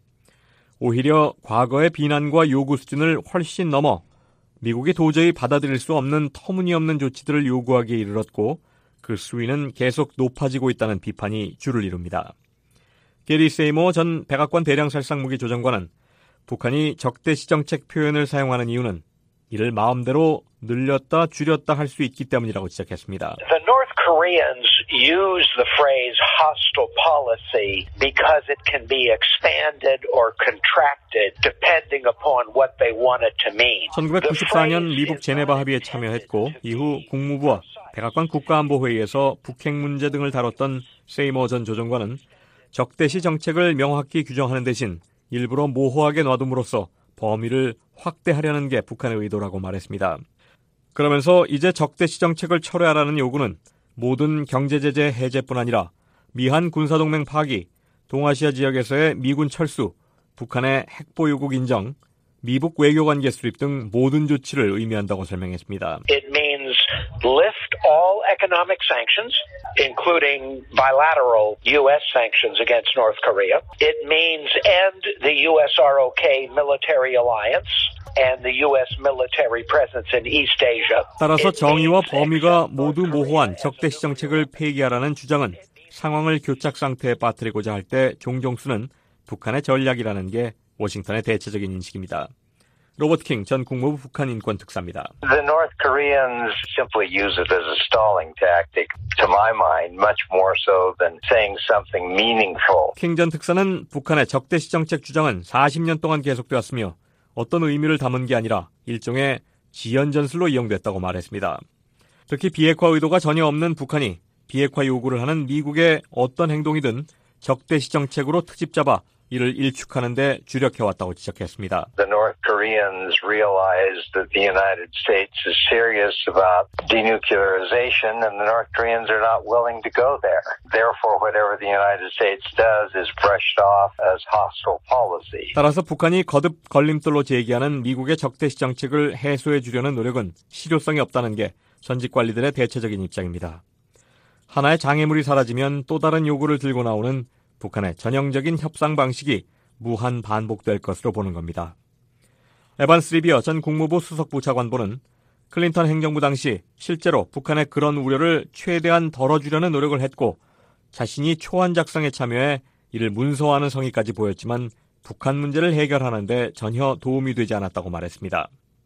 오히려 과거의 비난과 요구 수준을 훨씬 넘어 미국이 도저히 받아들일 수 없는 터무니없는 조치들을 요구하기에 이르렀고 그 수위는 계속 높아지고 있다는 비판이 주를 이룹니다. 게리 세이모 전 백악관 대량살상무기 조정관은 북한이 적대시 정책 표현을 사용하는 이유는 이를 마음대로 늘렸다 줄였다 할 수 있기 때문이라고 지적했습니다. The North Koreans use the phrase hostile policy because it can be expanded or contracted depending upon what they want it to mean. 1994년 미북 제네바 합의에 참여했고 이후 국무부와 백악관 국가안보회의에서 북핵 문제 등을 다뤘던 세이머 전 조정관은 적대시 정책을 명확히 규정하는 대신 일부러 모호하게 놔둠으로써 범위를 확대하려는 게 북한의 의도라고 말했습니다. 그러면서 이제 적대시 정책을 철회하라는 요구는 모든 경제제재 해제뿐 아니라 미한 군사동맹 파기, 동아시아 지역에서의 미군 철수, 북한의 핵보유국 인정, 미북 외교관계 수립 등 모든 조치를 의미한다고 설명했습니다. It means lift all economic sanctions, including bilateral U.S. sanctions against North Korea. It means end the USROK military alliance and the U.S. military presence in East Asia. 따라서 정의와 범위가 모두 모호한 적대시 정책을 폐기하라는 주장은 상황을 교착 상태에 빠뜨리고자 할 때 종종 쓰는 북한의 전략이라는 게 워싱턴의 대체적인 인식입니다. 로버트 킹 전 국무부 북한 인권 특사입니다. The North Koreans simply use it as a stalling tactic, to my mind, much more so than saying something meaningful. 킹 전 특사는 북한의 적대시 정책 주장은 40년 동안 계속되었으며 어떤 의미를 담은 게 아니라 일종의 지연 전술로 이용됐다고 말했습니다. 특히 비핵화 의도가 전혀 없는 북한이 비핵화 요구를 하는 미국의 어떤 행동이든 적대시 정책으로 트집 잡아 이를 일축하는 데 주력해왔다고 지적했습니다. The North Koreans realize that the United States is serious about denuclearization and the North Koreans are not willing to go there. Therefore, whatever the United States does is brushed off as hostile policy. 따라서 북한이 거듭 걸림돌로 제기하는 미국의 적대시 정책을 해소해 주려는 노력은 실효성이 없다는 게 전직 관리들의 대체적인 입장입니다. 하나의 장애물이 사라지면 또 다른 요구를 들고 나오는 북한의 전형적인 협상 방식이 무한 반복될 것으로 보는 겁니다. 에반스 리비어 전 국무부 수석부 차관보는 클린턴 행정부 당시 실제로 북한의 그런 우려를 최대한 덜어주려는 노력을 했고 자신이 초안 작성에 참여해 이를 문서화하는 성의까지 보였지만 북한 문제를 해결하는 데 전혀 도움이 되지 않았다고 말했습니다.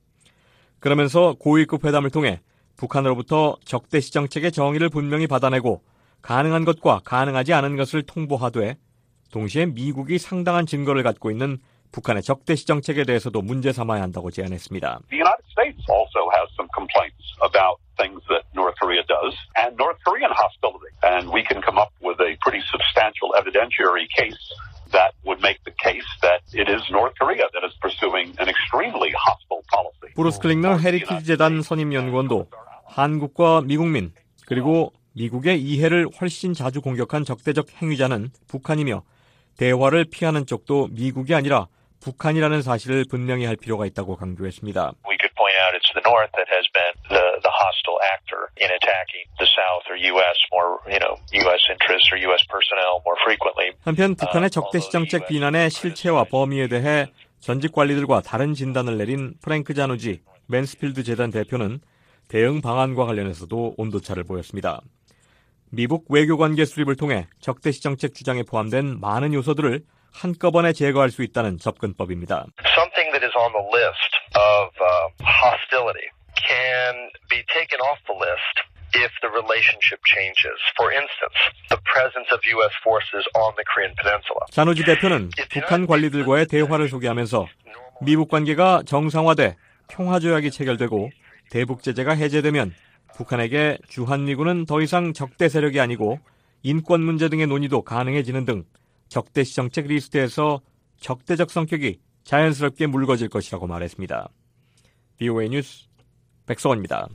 그러면서 고위급 회담을 통해 북한으로부터 적대시 정책의 정의를 분명히 받아내고 가능한 것과 가능하지 않은 것을 통보하되 동시에 미국이 상당한 증거를 갖고 있는 북한의 적대시 정책에 대해서도 문제 삼아야 한다고 제안했습니다. The United States also has some complaints about things that North Korea does and North Korean hostility. And we can come up with a pretty substantial evidentiary case that would make the case that it is North Korea that is pursuing an extremely hostile policy. 브루스 클링너 헤리티지 재단 선임 연구원도 한국과 미국민 그리고 미국의 이해를 훨씬 자주 공격한 적대적 행위자는 북한이며 대화를 피하는 쪽도 미국이 아니라 북한이라는 사실을 분명히 할 필요가 있다고 강조했습니다. We could point out it's the North that has been the hostile actor in attacking the South or U.S. more, U.S. interests or U.S. personnel more frequently. 한편 북한의 적대시 정책 비난의 실체와 범위에 대해 전직 관리들과 다른 진단을 내린 프랭크 자누지 맨스필드 재단 대표는 대응 방안과 관련해서도 온도차를 보였습니다. 미북 외교관계 수립을 통해 적대시 정책 주장에 포함된 많은 요소들을 한꺼번에 제거할 수 있다는 접근법입니다. Something that is on the list of hostility can be taken off the list if the relationship changes. For instance, the presence of U.S. forces on the Korean Peninsula. 잔우지 대표는 북한 관리들과의 대화를 소개하면서 미북 관계가 정상화돼 평화조약이 체결되고 대북 제재가 해제되면 북한에게 주한미군은 더 이상 적대 세력이 아니고 인권 문제 등의 논의도 가능해지는 등 적대시 정책 리스트에서 적대적 성격이 자연스럽게 물거질 것이라고 말했습니다. VOA 뉴스 백성원입니다.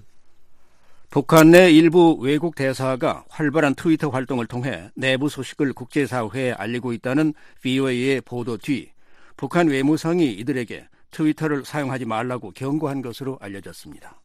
북한 내 일부 외국 대사가 활발한 트위터 활동을 통해 내부 소식을 국제사회에 알리고 있다는 VOA의 보도 뒤 북한 외무성이 이들에게 트위터를 사용하지 말라고 경고한 것으로 알려졌습니다.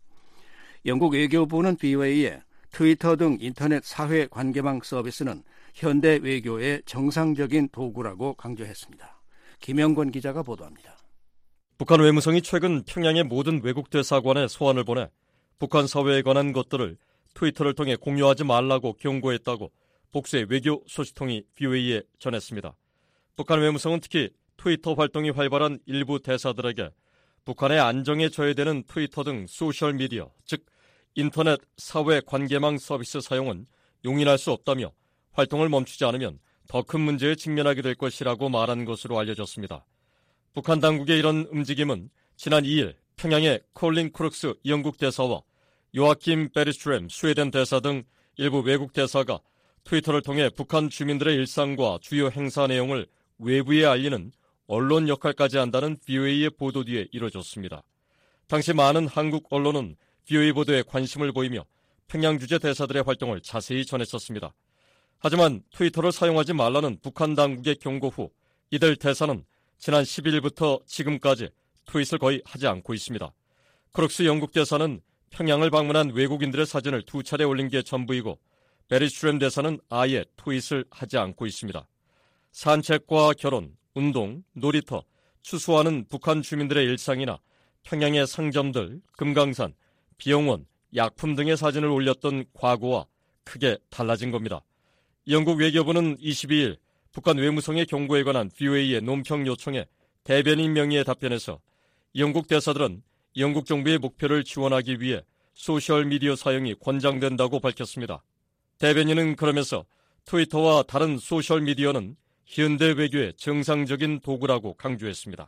영국 외교부는 VOA에 트위터 등 인터넷 사회 관계망 서비스는 현대 외교의 정상적인 도구라고 강조했습니다. 김영권 기자가 보도합니다. 북한 외무성이 최근 평양의 모든 외국 대사관에 소환을 보내 북한 사회에 관한 것들을 트위터를 통해 공유하지 말라고 경고했다고 복수의 외교 소식통이 VOA에 전했습니다. 북한 외무성은 특히 트위터 활동이 활발한 일부 대사들에게 북한의 안정에 저해되는 트위터 등 소셜미디어, 즉 인터넷 사회 관계망 서비스 사용은 용인할 수 없다며 활동을 멈추지 않으면 더 큰 문제에 직면하게 될 것이라고 말한 것으로 알려졌습니다. 북한 당국의 이런 움직임은 지난 2일 평양의 콜린 크룩스 영국 대사와 요아킴 베리스트렘 스웨덴 대사 등 일부 외국 대사가 트위터를 통해 북한 주민들의 일상과 주요 행사 내용을 외부에 알리는 언론 역할까지 한다는 VOA의 보도 뒤에 이뤄졌습니다. 당시 많은 한국 언론은 VOA 보도에 관심을 보이며 평양 주재 대사들의 활동을 자세히 전했었습니다. 하지만 트위터를 사용하지 말라는 북한 당국의 경고 후 이들 대사는 지난 10일부터 지금까지 트윗을 거의 하지 않고 있습니다. 크룩스 영국 대사는 평양을 방문한 외국인들의 사진을 2차례 올린 게 전부이고 베리스트렘 대사는 아예 트윗을 하지 않고 있습니다. 산책과 결혼, 운동, 놀이터, 추수하는 북한 주민들의 일상이나 평양의 상점들, 금강산, 비용원, 약품 등의 사진을 올렸던 과거와 크게 달라진 겁니다. 영국 외교부는 22일 북한 외무성의 경고에 관한 VOA의 논평 요청에 대변인 명의의 답변에서 영국 대사들은 영국 정부의 목표를 지원하기 위해 소셜미디어 사용이 권장된다고 밝혔습니다. 대변인은 그러면서 트위터와 다른 소셜미디어는 현대 외교의 정상적인 도구라고 강조했습니다.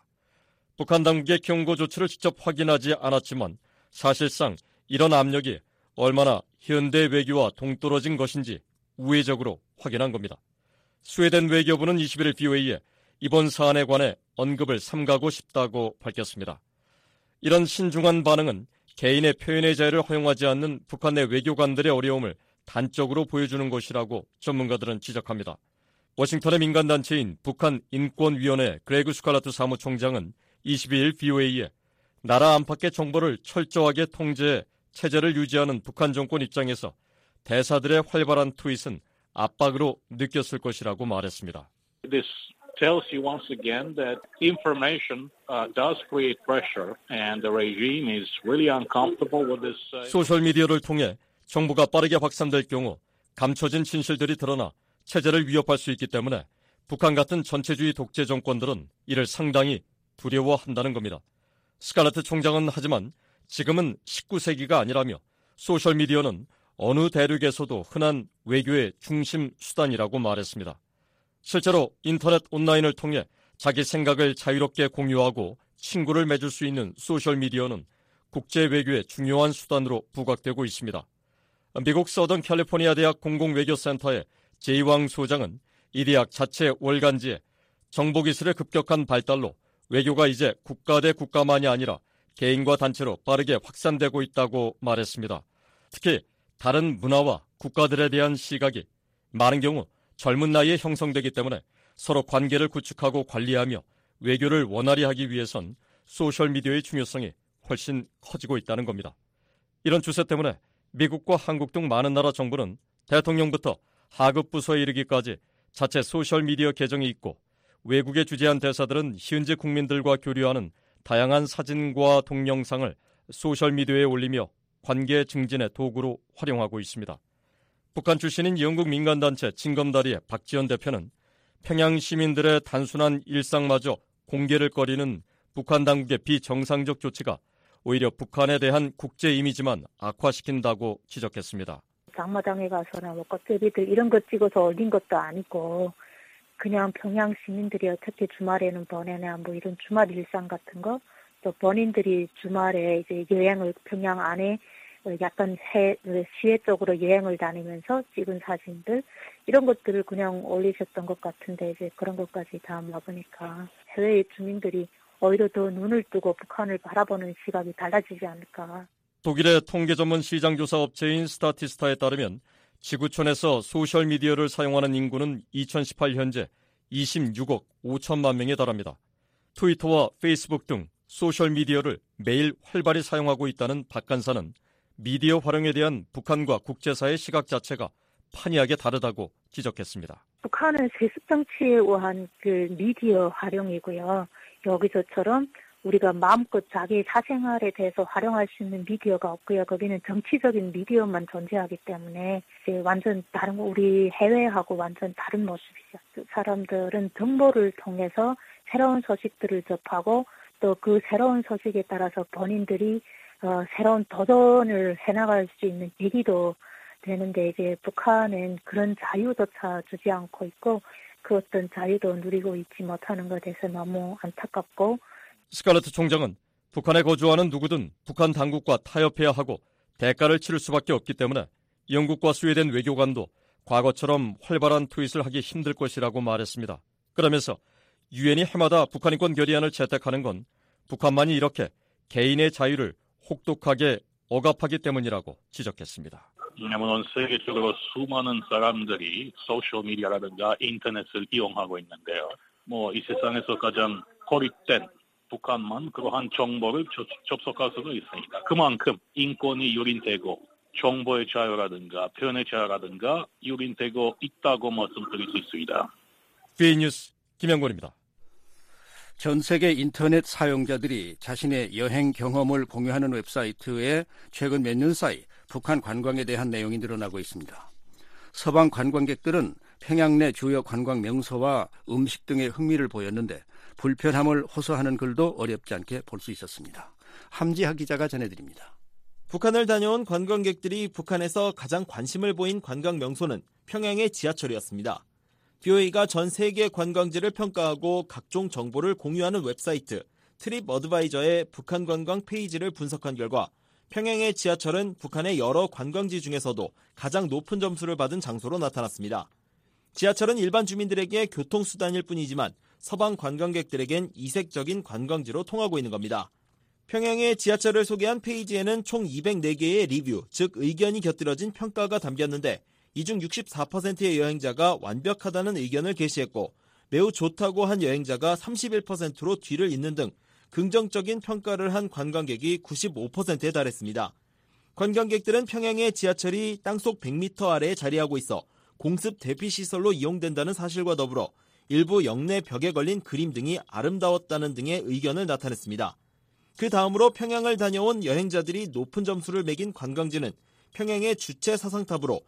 북한 당국의 경고 조치를 직접 확인하지 않았지만 사실상 이런 압력이 얼마나 현대 외교와 동떨어진 것인지 우회적으로 확인한 겁니다. 스웨덴 외교부는 21일 VOA에 이번 사안에 관해 언급을 삼가고 싶다고 밝혔습니다. 이런 신중한 반응은 개인의 표현의 자유를 허용하지 않는 북한 내 외교관들의 어려움을 단적으로 보여주는 것이라고 전문가들은 지적합니다. 워싱턴의 민간단체인 북한인권위원회 그레그 스칼라트 사무총장은 22일 VOA에 나라 안팎의 정보를 철저하게 통제해 체제를 유지하는 북한 정권 입장에서 대사들의 활발한 트윗은 압박으로 느꼈을 것이라고 말했습니다. This tells you once again that information does create pressure and the regime is really uncomfortable with this. 소셜미디어를 통해 정보가 빠르게 확산될 경우 감춰진 진실들이 드러나 체제를 위협할 수 있기 때문에 북한 같은 전체주의 독재 정권들은 이를 상당히 두려워한다는 겁니다. 스칼라트 총장은 하지만 지금은 19세기가 아니라며 소셜미디어는 어느 대륙에서도 흔한 외교의 중심 수단이라고 말했습니다. 실제로 인터넷 온라인을 통해 자기 생각을 자유롭게 공유하고 친구를 맺을 수 있는 소셜미디어는 국제 외교의 중요한 수단으로 부각되고 있습니다. 미국 서던 캘리포니아 대학 공공외교센터의 제이왕 소장은 이 대학 자체 월간지에 정보기술의 급격한 발달로 외교가 이제 국가 대 국가만이 아니라 개인과 단체로 빠르게 확산되고 있다고 말했습니다. 특히 다른 문화와 국가들에 대한 시각이 많은 경우 젊은 나이에 형성되기 때문에 서로 관계를 구축하고 관리하며 외교를 원활히 하기 위해선 소셜미디어의 중요성이 훨씬 커지고 있다는 겁니다. 이런 추세 때문에 미국과 한국 등 많은 나라 정부는 대통령부터 하급 부서에 이르기까지 자체 소셜미디어 계정이 있고 외국에 주재한 대사들은 현지 국민들과 교류하는 다양한 사진과 동영상을 소셜미디어에 올리며 관계 증진의 도구로 활용하고 있습니다. 북한 출신인 영국 민간단체 징검다리의 박지원 대표는 평양 시민들의 단순한 일상마저 공개를 꺼리는 북한 당국의 비정상적 조치가 오히려 북한에 대한 국제 이미지만 악화시킨다고 지적했습니다. 장마당에 가서나 뭐 껍데기들 이런 거 찍어서 올린 것도 아니고 그냥 평양 시민들이 어떻게 주말에는 보내나 뭐 이런 주말 일상 같은 거, 또 본인들이 주말에 이제 여행을 평양 안에 약간 시외 쪽으로 여행을 다니면서 찍은 사진들 이런 것들을 그냥 올리셨던 것 같은데 이제 그런 것까지 다 먹으니까 해외 주민들이 오히려 더 눈을 뜨고 북한을 바라보는 시각이 달라지지 않을까. 독일의 통계 전문 시장조사 업체인 스타티스타에 따르면 지구촌에서 소셜미디어를 사용하는 인구는 2018 현재 26억 5천만 명에 달합니다. 트위터와 페이스북 등 소셜미디어를 매일 활발히 사용하고 있다는 박 간사는 미디어 활용에 대한 북한과 국제사의 시각 자체가 판이하게 다르다고 지적했습니다. 북한은 세습 정치에 의한 그 미디어 활용이고요. 여기서처럼 우리가 마음껏 자기 사생활에 대해서 활용할 수 있는 미디어가 없고요. 거기는 정치적인 미디어만 존재하기 때문에 이제 완전 다른 우리 해외하고 완전 다른 모습이죠. 사람들은 정보를 통해서 새로운 소식들을 접하고 또 그 새로운 소식에 따라서 본인들이 새로운 도전을 해나갈 수 있는 계기도 되는데 이제 북한은 그런 자유조차 주지 않고 있고 그 어떤 자유도 누리고 있지 못하는 것에 대해서 너무 안타깝고. 스칼레트 총장은 북한에 거주하는 누구든 북한 당국과 타협해야 하고 대가를 치를 수밖에 없기 때문에 영국과 스웨덴 외교관도 과거처럼 활발한 트윗을 하기 힘들 것이라고 말했습니다. 그러면서 유엔이 해마다 북한 인권 결의안을 채택하는 건 북한만이 이렇게 개인의 자유를 혹독하게 억압하기 때문이라고 지적했습니다. 왜냐하면 세계적으로 수많은 사람들이 소셜미디어라든가 인터넷을 이용하고 있는데요. 이 세상에서 가장 고립된 북한만 그러한 정보를 접속할 수가 있습니다. 그만큼 인권이 유린되고 정보의 자유라든가 표현의 자유라든가 유린되고 있다고 말씀드릴 수 있습니다. VN뉴스 김영권입니다. 전 세계 인터넷 사용자들이 자신의 여행 경험을 공유하는 웹사이트에 최근 몇 년 사이 북한 관광에 대한 내용이 늘어나고 있습니다. 서방 관광객들은 평양 내 주요 관광 명소와 음식 등에 흥미를 보였는데 불편함을 호소하는 글도 어렵지 않게 볼 수 있었습니다. 함지하 기자가 전해드립니다. 북한을 다녀온 관광객들이 북한에서 가장 관심을 보인 관광 명소는 평양의 지하철이었습니다. BOA가 전 세계 관광지를 평가하고 각종 정보를 공유하는 웹사이트 트립 어드바이저의 북한 관광 페이지를 분석한 결과 평양의 지하철은 북한의 여러 관광지 중에서도 가장 높은 점수를 받은 장소로 나타났습니다. 지하철은 일반 주민들에게 교통수단일 뿐이지만 서방 관광객들에겐 이색적인 관광지로 통하고 있는 겁니다. 평양의 지하철을 소개한 페이지에는 총 204개의 리뷰, 즉 의견이 곁들여진 평가가 담겼는데 이 중 64%의 여행자가 완벽하다는 의견을 게시했고 매우 좋다고 한 여행자가 31%로 뒤를 잇는 등 긍정적인 평가를 한 관광객이 95%에 달했습니다. 관광객들은 평양의 지하철이 땅속 100m 아래에 자리하고 있어 공습 대피시설로 이용된다는 사실과 더불어 일부 역내 벽에 걸린 그림 등이 아름다웠다는 등의 의견을 나타냈습니다. 그 다음으로 평양을 다녀온 여행자들이 높은 점수를 매긴 관광지는 평양의 주체 사상탑으로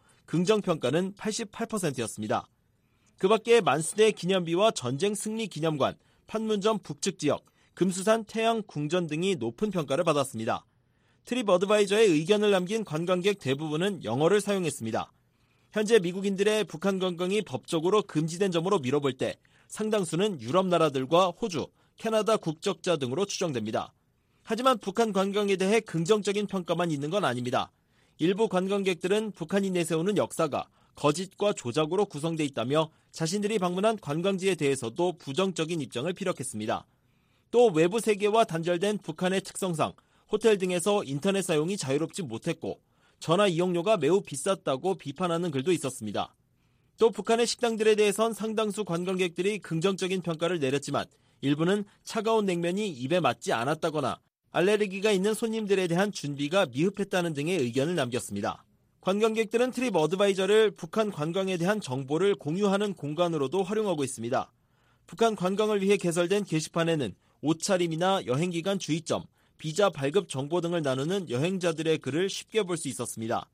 긍정평가는 88%였습니다. 그 밖에 만수대 기념비와 전쟁 승리 기념관, 판문점 북측 지역, 금수산 태양 궁전 등이 높은 평가를 받았습니다. 트립 어드바이저의 의견을 남긴 관광객 대부분은 영어를 사용했습니다. 현재 미국인들의 북한 관광이 법적으로 금지된 점으로 미뤄볼 때 상당수는 유럽 나라들과 호주, 캐나다 국적자 등으로 추정됩니다. 하지만 북한 관광에 대해 긍정적인 평가만 있는 건 아닙니다. 일부 관광객들은 북한이 내세우는 역사가 거짓과 조작으로 구성돼 있다며 자신들이 방문한 관광지에 대해서도 부정적인 입장을 피력했습니다. 또 외부 세계와 단절된 북한의 특성상 호텔 등에서 인터넷 사용이 자유롭지 못했고 전화 이용료가 매우 비쌌다고 비판하는 글도 있었습니다. 또 북한의 식당들에 대해선 상당수 관광객들이 긍정적인 평가를 내렸지만 일부는 차가운 냉면이 입에 맞지 않았다거나 알레르기가 있는 손님들에 대한 준비가 미흡했다는 등의 의견을 남겼습니다. 관광객들은 트립 어드바이저를 북한 관광에 대한 정보를 공유하는 공간으로도 활용하고 있습니다. 북한 관광을 위해 개설된 게시판에는 옷차림이나 여행기간 주의점, 비자 발급 정보 등을 나누는 여행자들의 글을 쉽게 볼 수 있었습니다.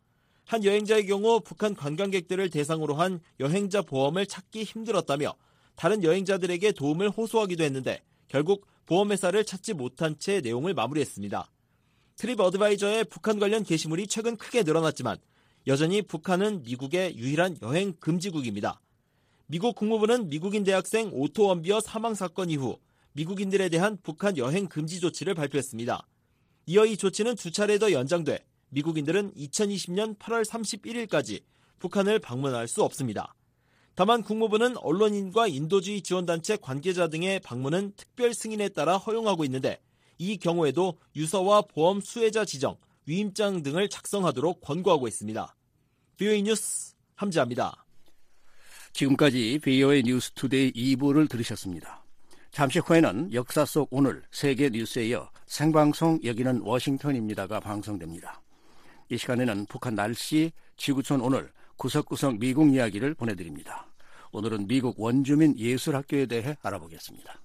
한 여행자의 경우 북한 관광객들을 대상으로 한 여행자 보험을 찾기 힘들었다며 다른 여행자들에게 도움을 호소하기도 했는데 결국 보험회사를 찾지 못한 채 내용을 마무리했습니다. 트립 어드바이저의 북한 관련 게시물이 최근 크게 늘어났지만 여전히 북한은 미국의 유일한 여행 금지국입니다. 미국 국무부는 미국인 대학생 오토 원비어 사망 사건 이후 미국인들에 대한 북한 여행 금지 조치를 발표했습니다. 이어 이 조치는 두 차례 더 연장돼 미국인들은 2020년 8월 31일까지 북한을 방문할 수 없습니다. 다만 국무부는 언론인과 인도주의 지원단체 관계자 등의 방문은 특별 승인에 따라 허용하고 있는데 이 경우에도 유서와 보험 수혜자 지정, 위임장 등을 작성하도록 권고하고 있습니다. VOA 뉴스 함지아입니다. 지금까지 VOA 뉴스 투데이 2부를 들으셨습니다. 잠시 후에는 역사 속 오늘 세계 뉴스에 이어 생방송 여기는 워싱턴입니다가 방송됩니다. 이 시간에는 북한 날씨, 지구촌 오늘, 구석구석 미국 이야기를 보내드립니다. 오늘은 미국 원주민 예술학교에 대해 알아보겠습니다.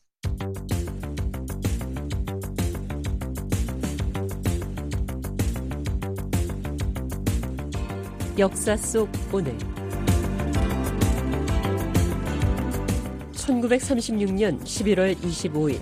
역사 속 오늘 1936년 11월 25일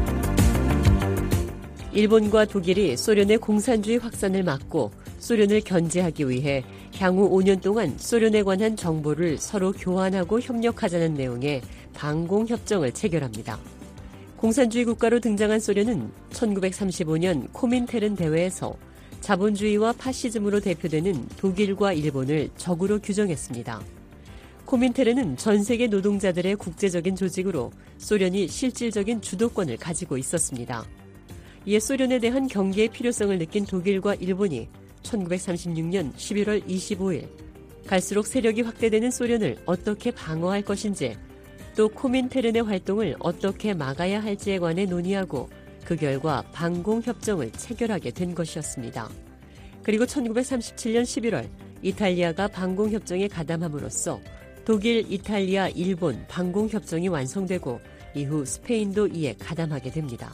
일본과 독일이 소련의 공산주의 확산을 막고 소련을 견제하기 위해 향후 5년 동안 소련에 관한 정보를 서로 교환하고 협력하자는 내용의 방공협정을 체결합니다. 공산주의 국가로 등장한 소련은 1935년 코민테른 대회에서 자본주의와 파시즘으로 대표되는 독일과 일본을 적으로 규정했습니다. 코민테른은 전 세계 노동자들의 국제적인 조직으로 소련이 실질적인 주도권을 가지고 있었습니다. 이에 소련에 대한 경계의 필요성을 느낀 독일과 일본이 1936년 11월 25일 갈수록 세력이 확대되는 소련을 어떻게 방어할 것인지 또 코민테른의 활동을 어떻게 막아야 할지에 관해 논의하고 그 결과 방공협정을 체결하게 된 것이었습니다. 그리고 1937년 11월 이탈리아가 방공협정에 가담함으로써 독일, 이탈리아, 일본 방공협정이 완성되고 이후 스페인도 이에 가담하게 됩니다.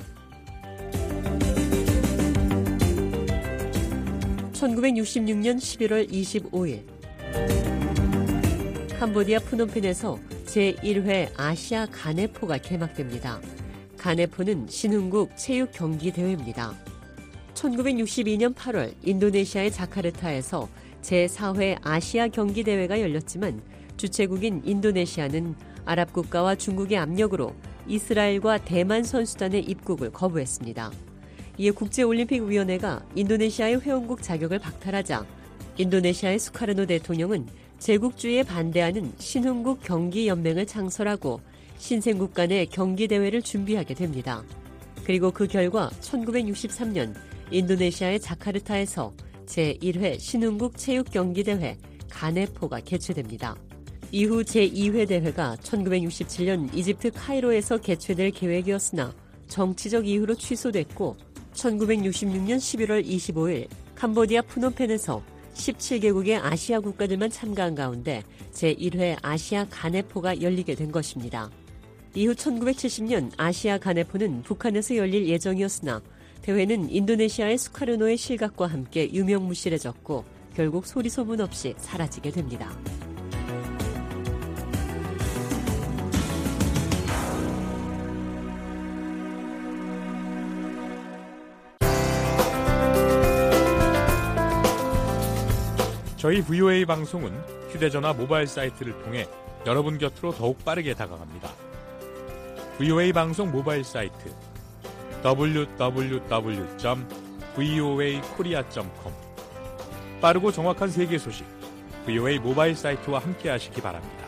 1966년 11월 25일 캄보디아 푸놈펜에서 제1회 아시아 가네포가 개막됩니다. 가네포는 신흥국 체육경기대회입니다. 1962년 8월 인도네시아의 자카르타에서 제4회 아시아 경기대회가 열렸지만 주최국인 인도네시아는 아랍 국가와 중국의 압력으로 이스라엘과 대만 선수단의 입국을 거부했습니다. 이에 국제올림픽위원회가 인도네시아의 회원국 자격을 박탈하자 인도네시아의 수카르노 대통령은 제국주의에 반대하는 신흥국 경기연맹을 창설하고 신생국 간의 경기대회를 준비하게 됩니다. 그리고 그 결과 1963년 인도네시아의 자카르타에서 제1회 신흥국 체육경기대회 가네포가 개최됩니다. 이후 제2회 대회가 1967년 이집트 카이로에서 개최될 계획이었으나 정치적 이유로 취소됐고 1966년 11월 25일 캄보디아 푸놈펜에서 17개국의 아시아 국가들만 참가한 가운데 제1회 아시아 가네포가 열리게 된 것입니다. 이후 1970년 아시아 가네포는 북한에서 열릴 예정이었으나 대회는 인도네시아의 수카르노의 실각과 함께 유명무실해졌고 결국 소리소문 없이 사라지게 됩니다. 저희 VOA 방송은 휴대전화 모바일 사이트를 통해 여러분 곁으로 더욱 빠르게 다가갑니다. VOA 방송 모바일 사이트 www.voakorea.com 빠르고 정확한 세계 소식 VOA 모바일 사이트와 함께 하시기 바랍니다.